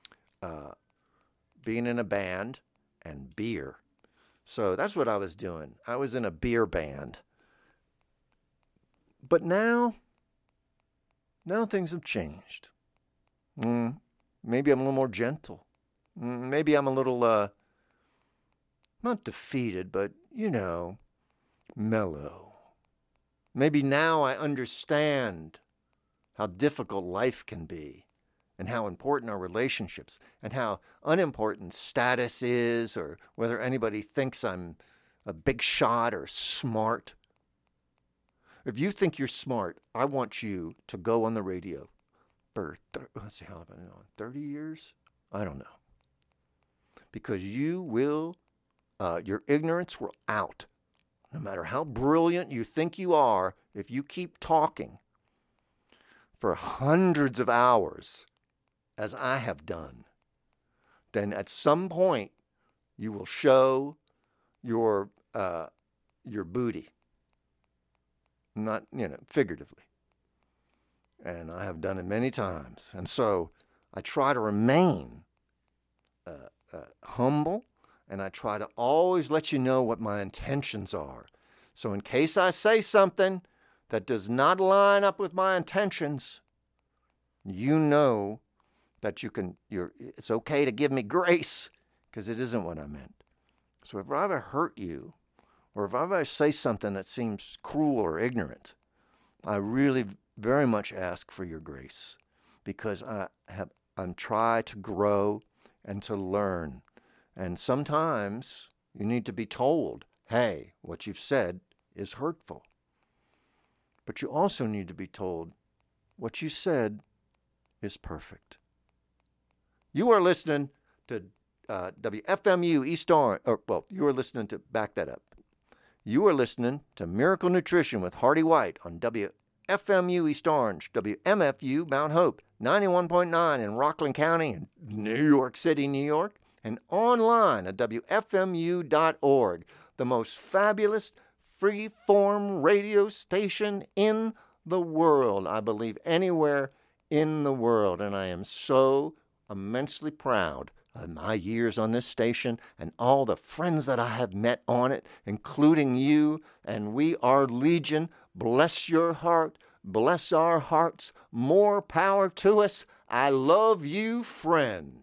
being in a band and beer. So that's what I was doing. I was in a beer band. But now things have changed. Maybe I'm a little more gentle. Maybe I'm a little, not defeated, but, mellow. Maybe now I understand how difficult life can be and how important our relationships and how unimportant status is, or whether anybody thinks I'm a big shot or smart. If you think you're smart, I want you to go on the radio for, let's see, how about 30 years? I don't know. Because you will, your ignorance will out. No matter how brilliant you think you are, if you keep talking, for hundreds of hours, as I have done, then at some point you will show your booty, not figuratively. And I have done it many times, and so I try to remain humble, and I try to always let you know what my intentions are. So in case I say something that does not line up with my intentions, you know that it's okay to give me grace, because it isn't what I meant. So if I ever hurt you, or if I ever say something that seems cruel or ignorant, I really very much ask for your grace, because I'm trying to grow and to learn. And sometimes you need to be told, hey, what you've said is hurtful. But you also need to be told, what you said is perfect. You are listening to WFMU East Orange, you are listening to, back that up. You are listening to Miracle Nutrition with Hardy White on WFMU East Orange, WMFU Mount Hope, 91.9 in Rockland County in New York City, New York, and online at WFMU.org, the most fabulous free-form radio station in the world, I believe anywhere in the world. And I am so immensely proud of my years on this station and all the friends that I have met on it, including you. And we are legion. Bless your heart. Bless our hearts. More power to us. I love you, friend.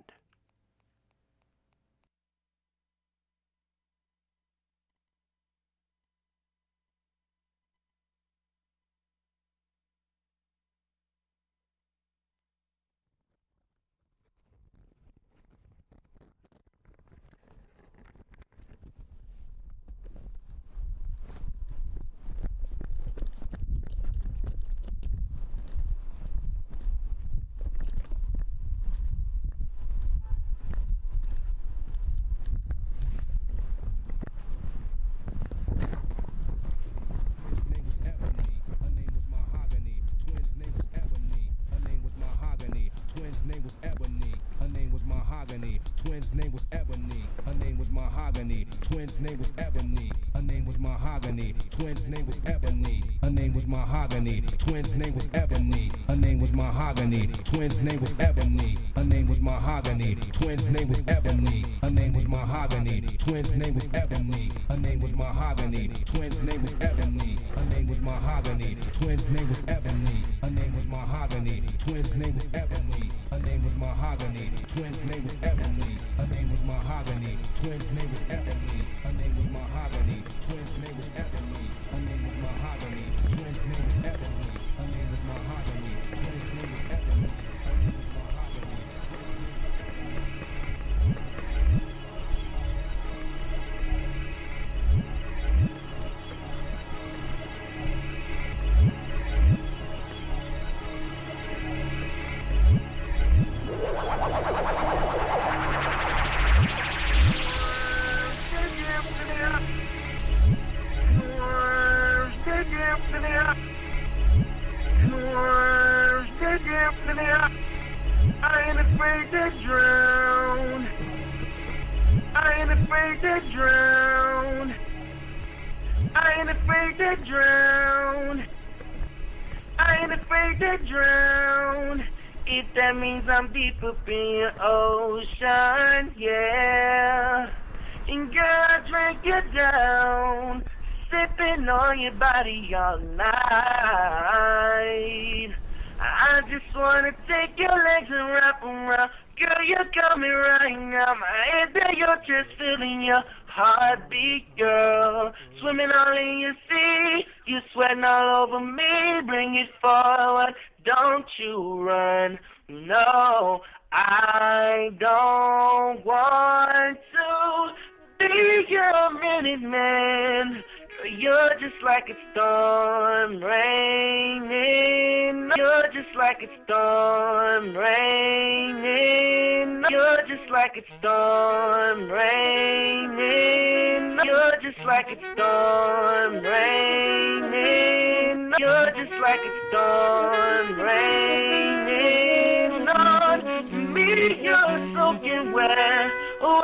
Twins' name was Ebony. Her name was Mahogany. Twins' name was Ebony. Her name was Mahogany. Twins' name was Ebony. Her name was Mahogany. Twins' name was Ebony. Her name was Mahogany. Twins' name was Ebony. Her name was Mahogany. Twins' name was Ebony. Her name was Mahogany. Twins' name was Ebony. Her name was Mahogany. Twins' name was Ebony. Her name was Mahogany. Twins' name was Ebony. Her name was Mahogany. Twins' name was Ebony. Her name was Mahogany. Twins' name was Ebony. Her name was Mahogany. Twins' name was Ebony. Her name was Mahogany. Twins' name was Ebony. Her name was Mahogany. Twins' name was Ebony. Her name was Mahogany. Twins' name was Ebony. Her name was Mahogany. I ain't afraid to drown. I ain't afraid to drown. I ain't afraid to drown. I ain't afraid to drown. If that means I'm deep up in your ocean, yeah. And girl, drink you down, sipping on your body all night. I just wanna take your legs and wrap them around. Girl, you got me right now. My head there, you're just feeling your heartbeat, girl. Swimming all in your sea, you sweating all over me. Bring it forward, don't you run. No, I don't want to be your minute man. You're just like a storm raining. You're just like a storm raining. You're just like a storm raining. You're just like a storm raining. You're just like a storm raining on me. You're soaking wet. Oh,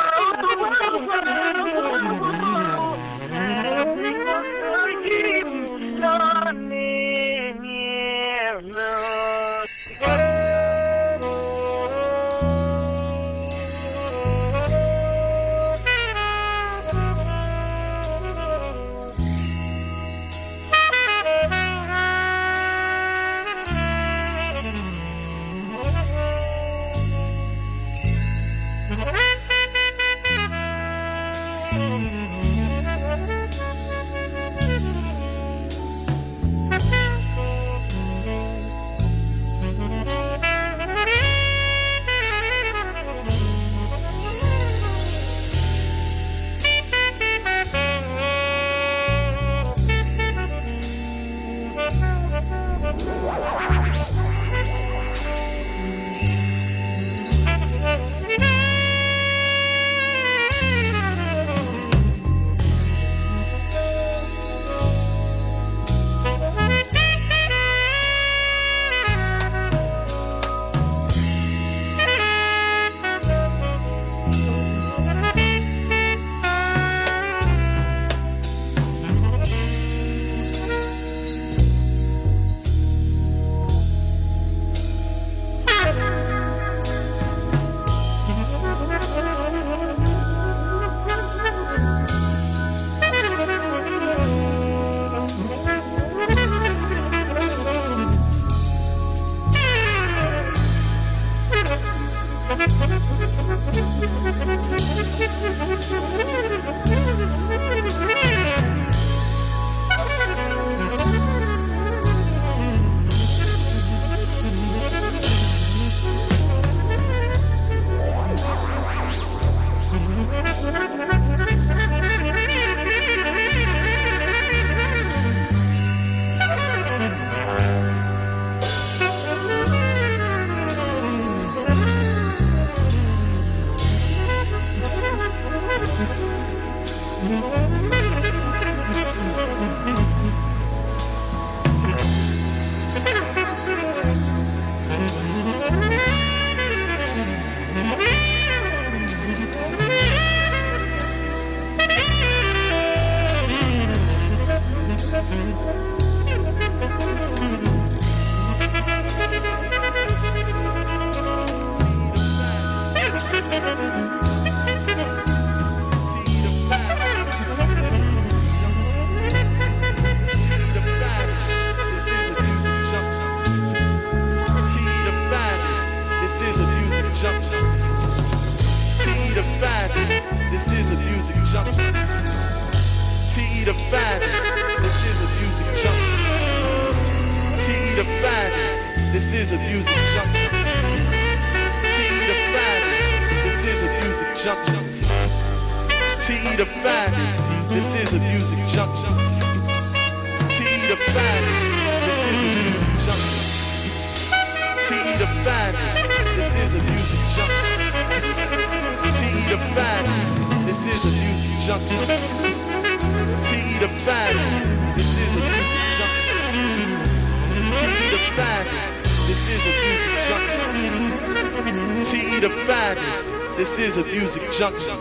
Junction.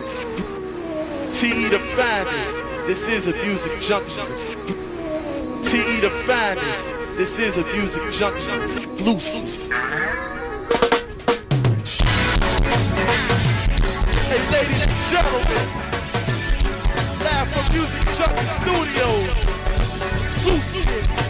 TE the finest, this is a music junction. TE the finest, this is a music junction. Exclusives. Hey ladies and gentlemen, live from Music Junction Studios. Exclusive.